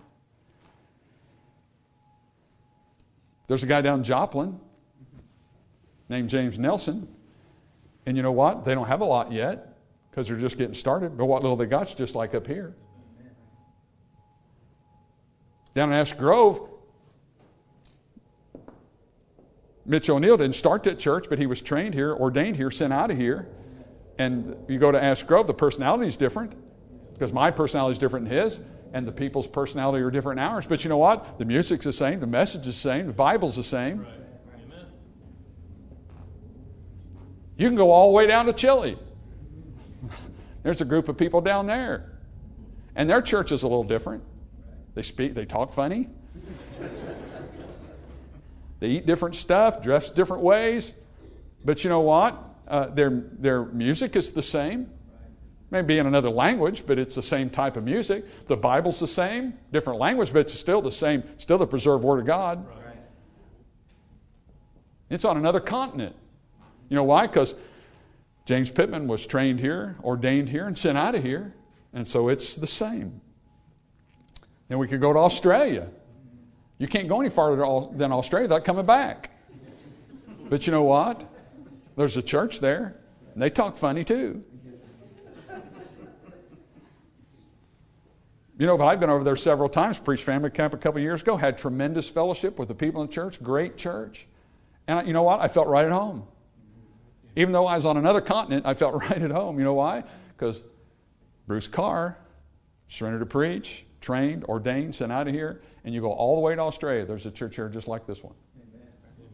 There's a guy down in Joplin named James Nelson. And you know what? They don't have a lot yet because they're just getting started. But what little they got's just like up here. Down in Ash Grove, Mitch O'Neill didn't start that church, but he was trained here, ordained here, sent out of here. And you go to Ash Grove, the personality is different because my personality is different than his, and the people's personality are different than ours. But you know what? The music's the same, the message is the same, the Bible's the same. Right. Amen. You can go all the way down to Chile. There's a group of people down there. And their church is a little different. They talk funny. They eat different stuff, dress different ways. But you know what? Their music is the same. Maybe in another language, but it's the same type of music. The Bible's the same, different language, but it's still the same, still the preserved Word of God. Right. It's on another continent. You know why? Because James Pittman was trained here, ordained here, and sent out of here. And so it's the same. Then we could go to Australia. You can't go any farther than Australia without coming back. But you know what? There's a church there, and they talk funny too. You know, but I've been over there several times, preached family camp a couple of years ago, had tremendous fellowship with the people in the church, great church. And you know what? I felt right at home. Even though I was on another continent, I felt right at home. You know why? Because Bruce Carr, surrendered to preach, trained, ordained, sent out of here, and you go all the way to Australia. There's a church here just like this one. Amen.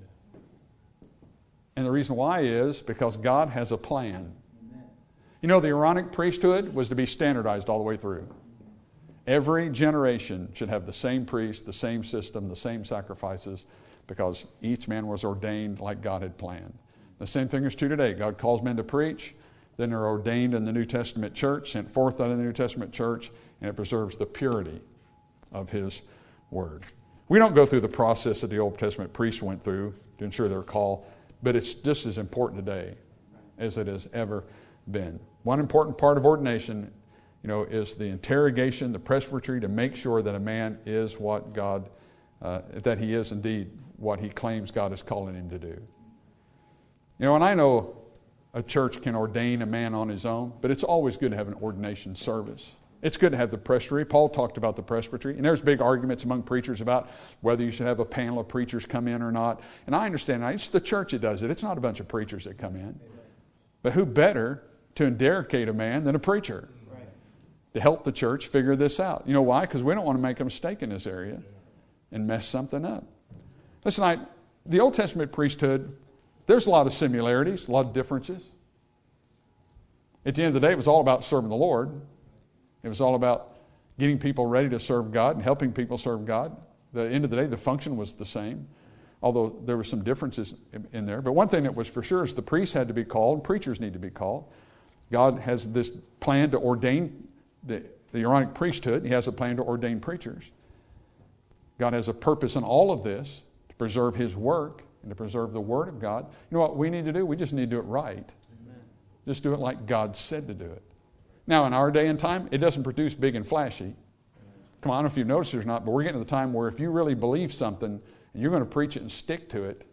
And the reason why is because God has a plan. You know, the Aaronic priesthood was to be standardized all the way through. Every generation should have the same priest, the same system, the same sacrifices, because each man was ordained like God had planned. The same thing is true today. God calls men to preach, then they're ordained in the New Testament church, sent forth out of the New Testament church, and it preserves the purity of His Word. We don't go through the process that the Old Testament priests went through to ensure their call, but it's just as important today as it has ever been. One important part of ordination, is the interrogation, the presbytery, to make sure that a man is what God, that he is indeed what he claims God is calling him to do. And I know a church can ordain a man on his own, but it's always good to have an ordination service. It's good to have the presbytery. Paul talked about the presbytery, and there's big arguments among preachers about whether you should have a panel of preachers come in or not. And I understand that. It's the church that does it. It's not a bunch of preachers that come in. But who better to interrogate a man than a preacher? To help the church figure this out. You know why? Because we don't want to make a mistake in this area and mess something up. Listen, the Old Testament priesthood, there's a lot of similarities, a lot of differences. At the end of the day, it was all about serving the Lord. It was all about getting people ready to serve God and helping people serve God. At the end of the day, the function was the same, although there were some differences in there. But one thing that was for sure is the priests had to be called, and preachers need to be called. God has this plan to ordain the Aaronic priesthood. He has a plan to ordain preachers. God has a purpose in all of this to preserve His work and to preserve the Word of God. You know what we need to do? We just need to do it right. Amen. Just do it like God said to do it. Now, in our day and time, it doesn't produce big and flashy. Come on, I don't know if you've noticed it or not, but we're getting to the time where if you really believe something and you're going to preach it and stick to it,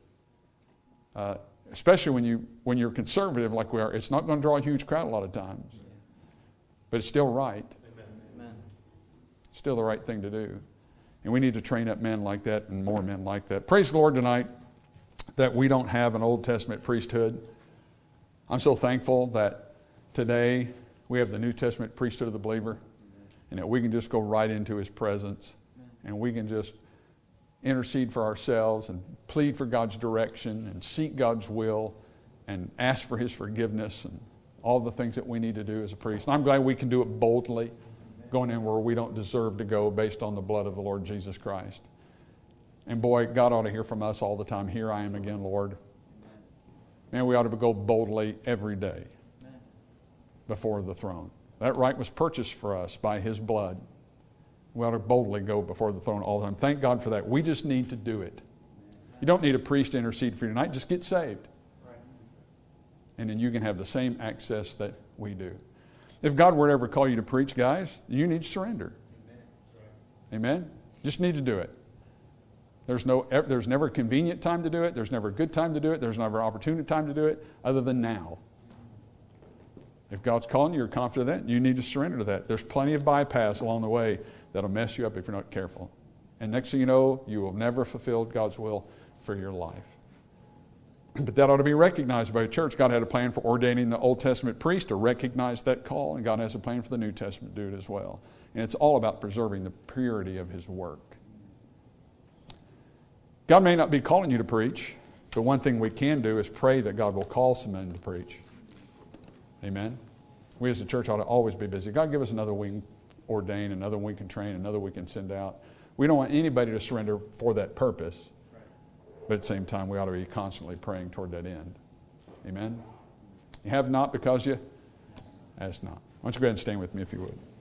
especially when you're conservative like we are, it's not going to draw a huge crowd a lot of times. But it's still right. Amen. Still the right thing to do. And we need to train up men like that and more men like that. Praise the Lord tonight that we don't have an Old Testament priesthood. I'm so thankful that today we have the New Testament priesthood of the believer, and that we can just go right into His presence, and we can just intercede for ourselves and plead for God's direction and seek God's will and ask for His forgiveness and all the things that we need to do as a priest. And I'm glad we can do it boldly, going in where we don't deserve to go based on the blood of the Lord Jesus Christ. And boy, God ought to hear from us all the time, "Here I am again, Lord." Man, we ought to go boldly every day before the throne. That right was purchased for us by His blood. We ought to boldly go before the throne all the time. Thank God for that. We just need to do it. You don't need a priest to intercede for you tonight. Just get saved. And then you can have the same access that we do. If God were to ever call you to preach, guys, you need to surrender. Amen? Just need to do it. There's never a convenient time to do it. There's never a good time to do it. There's never an opportune time to do it other than now. If God's calling you, you're confident of that, you need to surrender to that. There's plenty of bypass along the way that'll mess you up if you're not careful. And next thing you know, you will never fulfill God's will for your life. But that ought to be recognized by the church. God had a plan for ordaining the Old Testament priest to recognize that call, and God has a plan for the New Testament dude as well. And it's all about preserving the purity of His work. God may not be calling you to preach, but one thing we can do is pray that God will call some men to preach. Amen? We as a church ought to always be busy. God, give us another week ordain, another week can train, another week can send out. We don't want anybody to surrender for that purpose. But at the same time, we ought to be constantly praying toward that end. Amen? You have not because you ask not. Why don't you go ahead and stand with me if you would.